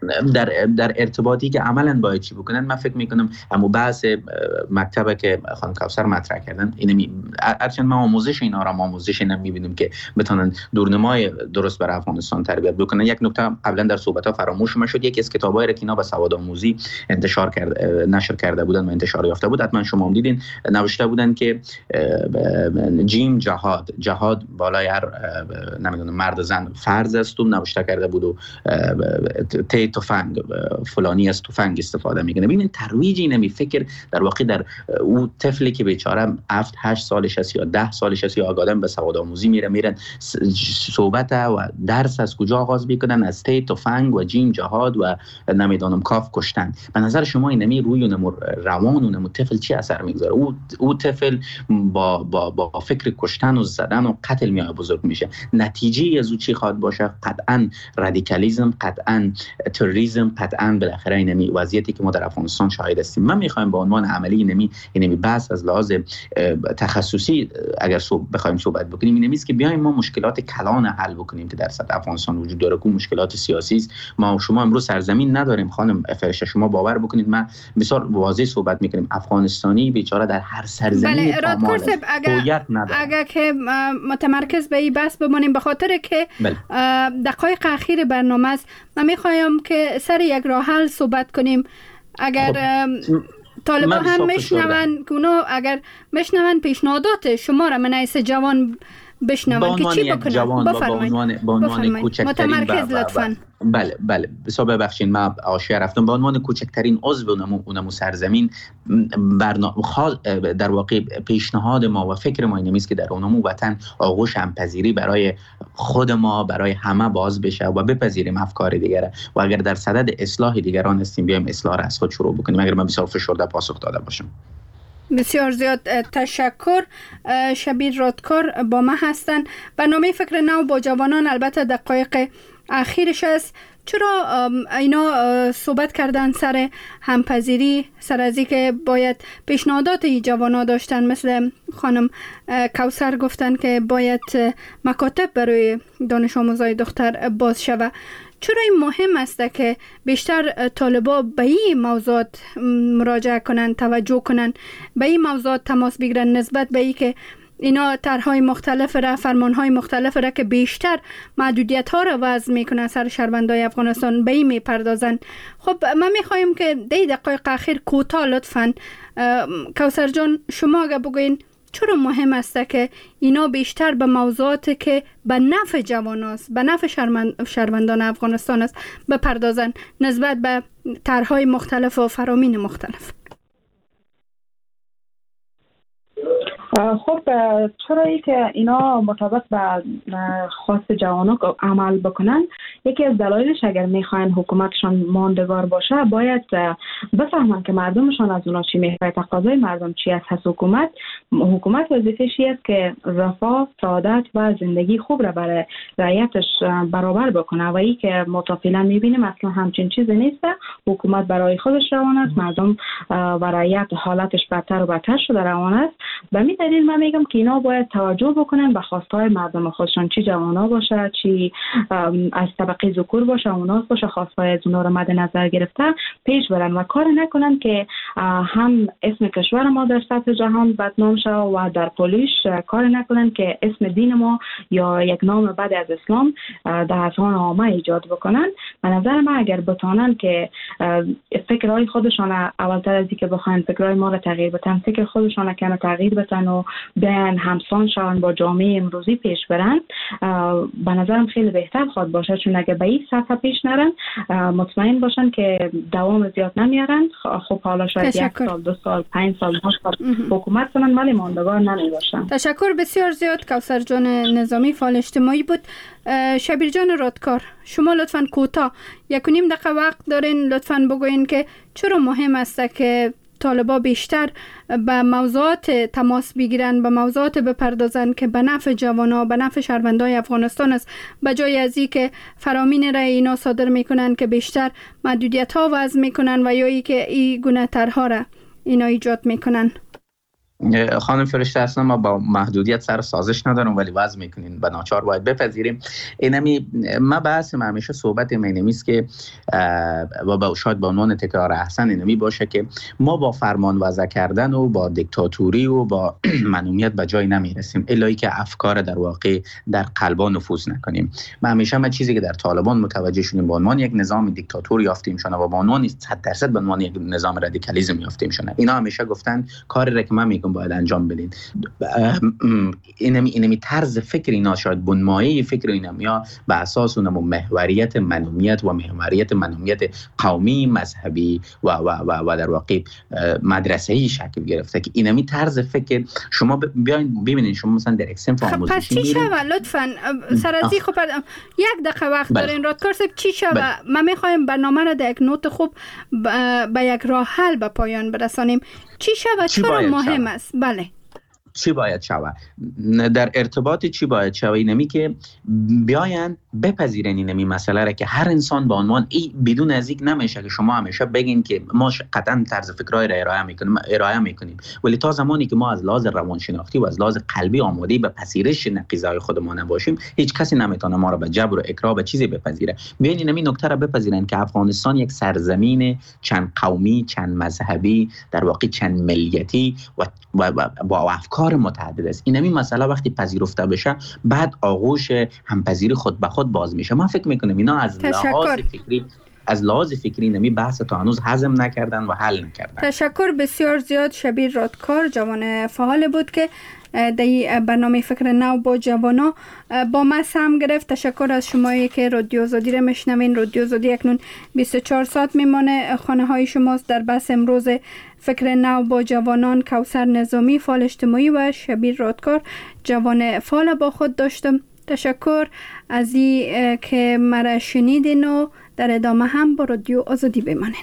Speaker 5: در ارتباطی که عملا باید چی بکنن. من فکر میکنم همون بحث مکتبه که خانم کوثر مطرح کردن، اینمی هرچند ما آموزش اینا را آموزش نمیبینیم که بتونن دورنمای درست برای افغانستان تربیت بکنن. یک نکته قبلا در صحبت‌ها فراموش شد، یکی از کتاب‌های که اینا به سوادآموزی نشر کرده بودن و انتشار یافته بود، حتما شما هم دیدین، نوشته بودن که جیم جهاد بالای هر نمیدونم مرد زن فرض است و نوشته کرده بود و تی تفنگ فلانی از تفنگ استفاده میکنه. ببینید ترویج اینمی فکر در واقع در او طفلی که بیچاره 7-8 سالش است یا 10 سالش است یا آگادم به سوادآموزی میرن صحبت و درس از کجا آغاز میکنن؟ از تی تفنگ و جیم جهاد و نمیدونم کاف کشتن. به نظر شما اینمی روی نمو روان و نمو طفل چی اثر میگذاره؟ او طفل با فکر کشتن و زدن و قتل میای بزرگ میشه. نتیجه از او چی خواهد باشه؟ قطعا رادیکالیسم، قطعا تروریسم، قطعا بالاخره اینمی وضعیتی که ما در افغانستان شاهد هستیم. من میخوایم به عنوان عملی اینمی بحث از لحاظ تخصصی اگر بخوایم صحبت بکنیم، اینمی است که بیایم ما مشکلات کلان حل بکنیم که در سطح افغانستان وجود داره، که مشکلات سیاسی است. ما و شما امروز سرزمین نداریم خانم فرشته، شما باور بکنید ما بسیار واضح صحبت میکنیم، افغانستانی بیچاره در هر سرزمینی پامال است.
Speaker 3: اگر که متمرکز به این بحث بمانیم، به خاطر که دقایق اخیر برنامه است، من میخوایم که سر یک راه حل صحبت کنیم. اگر طالبان هم میشنون کنو، اگر میشنون پیشنهادات شما را من ایسه جوان بشنون که چی بکنن، بفرمایید. متمرکز لطفاً.
Speaker 5: بله بسیار ببخشید من آشیا رفتم. به عنوان کوچکترین عضو اونمو سرزمین در واقع پیشنهاد ما و فکر ما اینه است که در اونمو وطن آغوش همپذیری برای خود ما، برای همه باز بشه و بپذیریم افکار دیگره و اگر در صدد اصلاح دیگران هستیم بیایم اصلاح را از خود شروع بکنیم. اگر من بسیار فشرده پاسخ داده باشم.
Speaker 3: بسیار زیاد تشکر. شبیر رادکار با ما هستند. برنامه فکر نو با جوانان البته دقایق اخیرش است. چرا اینا صحبت کردن سر همپذیری، سر از این که باید پیشنهادات جوانا داشتن، مثل خانم کوثر گفتن که باید مکاتب برای دانش آموزای دختر باز شود. چرا این مهم است که بیشتر طالبا به این موضوعات مراجعه کنن، توجه کنن، به این موضوعات تماس بگیرن، نسبت به این که اینا طرح‌های مختلف را، فرمان‌های مختلف را که بیشتر محدودیت‌ها را وضع می‌کنن سر شهروندای افغانستان به این می‌پردازن. خب من می‌خوایم که دقایق اخیر کوتاه لطفاً کوثر جان شما اگه بگوین چرا مهم است که اینا بیشتر به موضوعاتی که به نفع جوان است، به نفع شهروندان افغانستان است بپردازن نسبت به طرح‌های مختلف و فرامین مختلف.
Speaker 4: خب چرایی که اینا مطابق به خواست جوانان عمل بکنن، یکی از دلایلش اگر میخواین حکومتشان ماندگار باشه باید بفهمن که مردمشان از اونا چی میخواد، تقاضای مردم چی است. حکومت وظیفه‌ش است که رفاه، سعادت و زندگی خوب را برای رعیتش برابر بکنه و ای که متفاوتا میبینیم اصلا همچین چیزی نیست. حکومت برای خودش روان است، مردم و رعیت حالتش بدتر و بدتر شده روان است. به همین دلیل من میگم که اینا باید توجه بکنن به خواستهای مردم خودشان، چی جوانا باشه، چی از طبقه ذکور باشه، اونا باشه، خواستهای از اونا رو مد نظر گرفته پیش برن و کار نکنن که هم اسم کشور ما در سطح جهان بدنام شه و در پولیش کار نکنن که اسم دین ما یا یک نام بد از اسلام در اذهان عامه ایجاد بکنن. به نظر من اگر بتونن که فکرهای خودشان اولتر از اینکه بخواین فکرهای ما رو تغییر بدن، فکر خودشان کنه تغییر بدن و بیان همسان شون با جامعه امروزی پیش برن، به نظرم خیلی بهتر خواهد باشه. چون اگه به این سطح پیش نرن مطمئن باشن که دوام زیاد نمیارن. خب حالا شاید 1 سال، 2 سال، 5 سال حکومت کنن ولی ماندگار نمیباشن.
Speaker 3: تشکر بسیار زیاد. کوثر جان نظامی فعال اجتماعی بود. شبیر جان رادکار شما لطفاً کوتاه 1.5 دقیقه وقت دارین، لطفاً بگوین که چرا مهم است که طالبا بیشتر به موضوعات تماس بگیرن، به موضوعات بپردازن که به نفع جوانا، به نفع شهروندای افغانستان است، به جای از این که فرامین را اینا صادر میکنن که بیشتر محدودیت ها وضع میکنن و یا ای که این گونه طرح‌ها را اینا ایجاد میکنن.
Speaker 5: خانم فرشته اصلا ما با محدودیت سر سازش ندارم، ولی وضع میکنین به ناچار باید بپذیریم. اینمی ما بحث ما همیشه صحبت اینمی است که و شاید به عنوان تکرار احسن اینمی باشه که ما با فرمان وضع کردن و با دیکتاتوری و با منومیت به جای نمیرسیم الا که افکار در واقع در قلبا نفوذ نکنیم. ما همیشه چیزی که در طالبان متوجه شدیم به عنوان یک نظام دیکتاتور یافتیم شونه و به عنوان 100% به عنوان یک نظام رادیکالیسم یافتیم شونه. اینا همیشه گفتن کاری را که من میگم باید انجام بدین. اینمی طرز فکر اینا شاید بنمایه فکر اینا یا به اساس اونم محوریت منومیت و محوریت منومیت قومی مذهبی و در واقع مدرسه‌ای شکل گرفته که اینمی طرز فکر شما بیاین ببینید. شما مثلا در اکسن آموزشی
Speaker 3: پس چی شوه لطفاً سرازی خب یک دقیقه وقت دارین رادکار صاحب چی شوه؟ ما میخوایم برنامه را در یک نوت خوب به یک راه حل به پایان برسانیم. چی شوه؟ چرا مهم است؟ بله
Speaker 5: چی باید شوه؟ در ارتباط چی باید شوه اینمی که بیاین بپذیرن اینمی مسئله را که هر انسان به عنوان بدون از یک نمیشه که شما همیشه بگین که ما قطعا طرز فکرای را ارائه میکنیم، ولی تا زمانی که ما از لحاظ روانشناختی و از لحاظ قلبی آماده به پذیرش نقیضه‌های خودمان نباشیم هیچ کسی نمیتونه ما را به جبر و اکراه به چیزی بپذیره. بیاین اینمی نکته را بپذیرن که افغانستان یک سرزمین چند قومی، چند مذهبی، در واقع چند ملیتی و با افکار متعدد است. اینمی مسئله وقتی پذیرفته بشه بعد آغوش همپذیری خود به خود باز میشه. من فکر میکنم اینا از لحاظ فکری نمی بحث تا هنوز هضم نکردن و حل نکردن.
Speaker 3: تشکر بسیار زیاد. شبیر رادکار جوان فعال بود که در برنامه فکر نو با جوانا با ما سهم گرفت. تشکر از شمایی که رادیو آزادی را میشنوین. رادیو آزادی اکنون 24 ساعت میمانه خانه های شماست. در بحث امروز فکر نو با جوانان کوثر نظامی فعال اجتماعی و شبیر رادکار جوان فعال با خود داشتم. تشکر از این که مرا شنیدین و در ادامه هم با رادیو آزادی بمانین.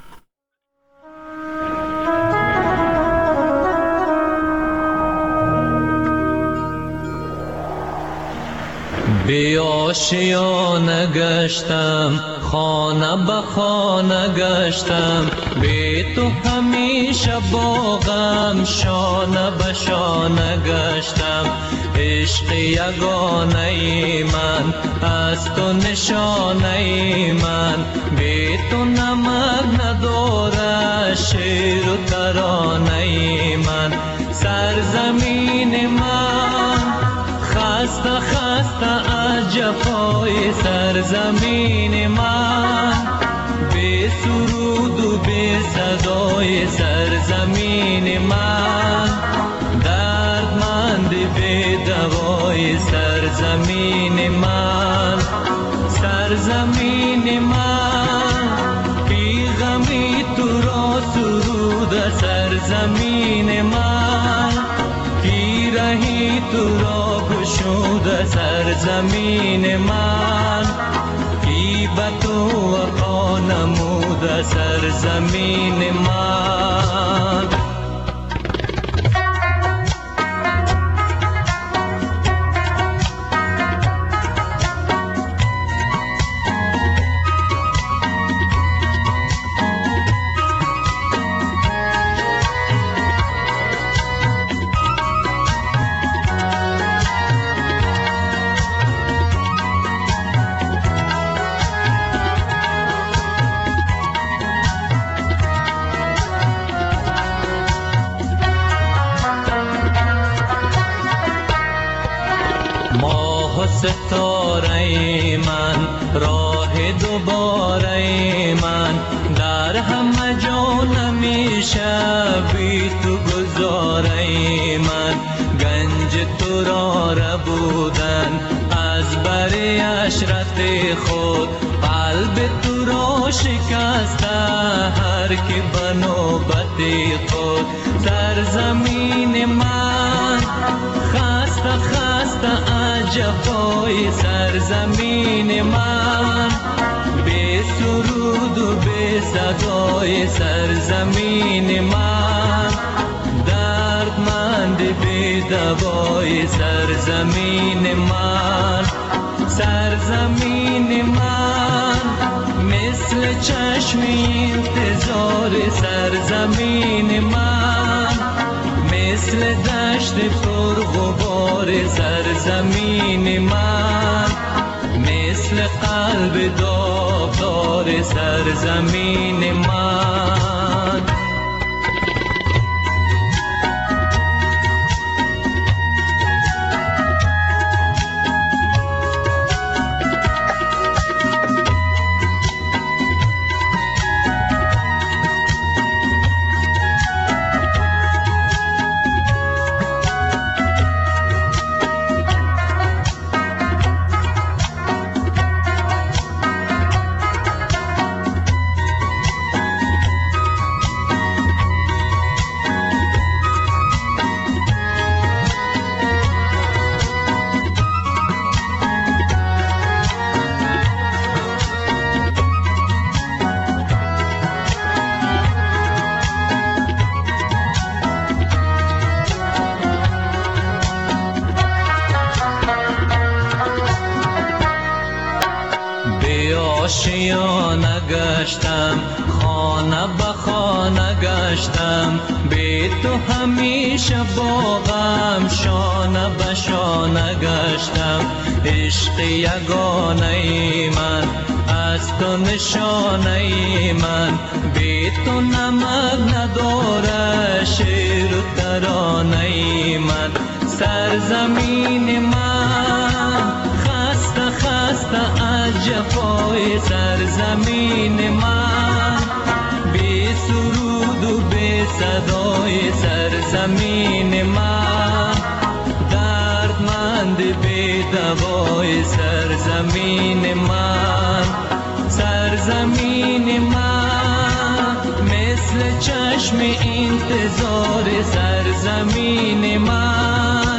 Speaker 7: بی آشیانه گشتم، خانه به خانه گشتم، بی تو همیشه با غم شانه به شانه گشتم. عشق یگانه ای من از تو نشانه ای من، بی تو نمک نداره شعر و ترانه ای من. سرزمین من خسته خسته از جفای سرزمین من، بی سرود و بی صدای سرزمین من، دردمند بی دوای سرزمین من. سرزمین من بی غمی تو را سرود سرزمین من، بی رهی تو را گشود سرزمین من، بی به تو وفا نمود سرزمین من. ستاره من راه دوباره من، در همه جا نمیشه بی تو گذاره من. گنج تو را ربودن از بر عشرت خود، قلب تو را شکسته هر کی به نوبت خود. سرزمین من خسته خسته از جفای سرزمین من، بی سرود و بی صدای سرزمین من، دردمند بی دوای سرزمین من. سرزمین من مثل چشم انتظار سرزمین من، مثل دشت پر غبار سرزمین من، مثل قلب داغدار سرزمین من. آشیانه گشتم، خانه به خانه گشتم، بی تو همیشه با غم شانه به شانه گشتم. عشق یگانه من از تو نشانه من، بی تو نمک نداره شعر و ترانه من. سرزمین من خسته خسته از جفای سرزمین من، بی سرود و بی صدای سرزمین من، دردمند بی دوای سرزمین من. سرزمین من مثل چشم انتظار سرزمین من.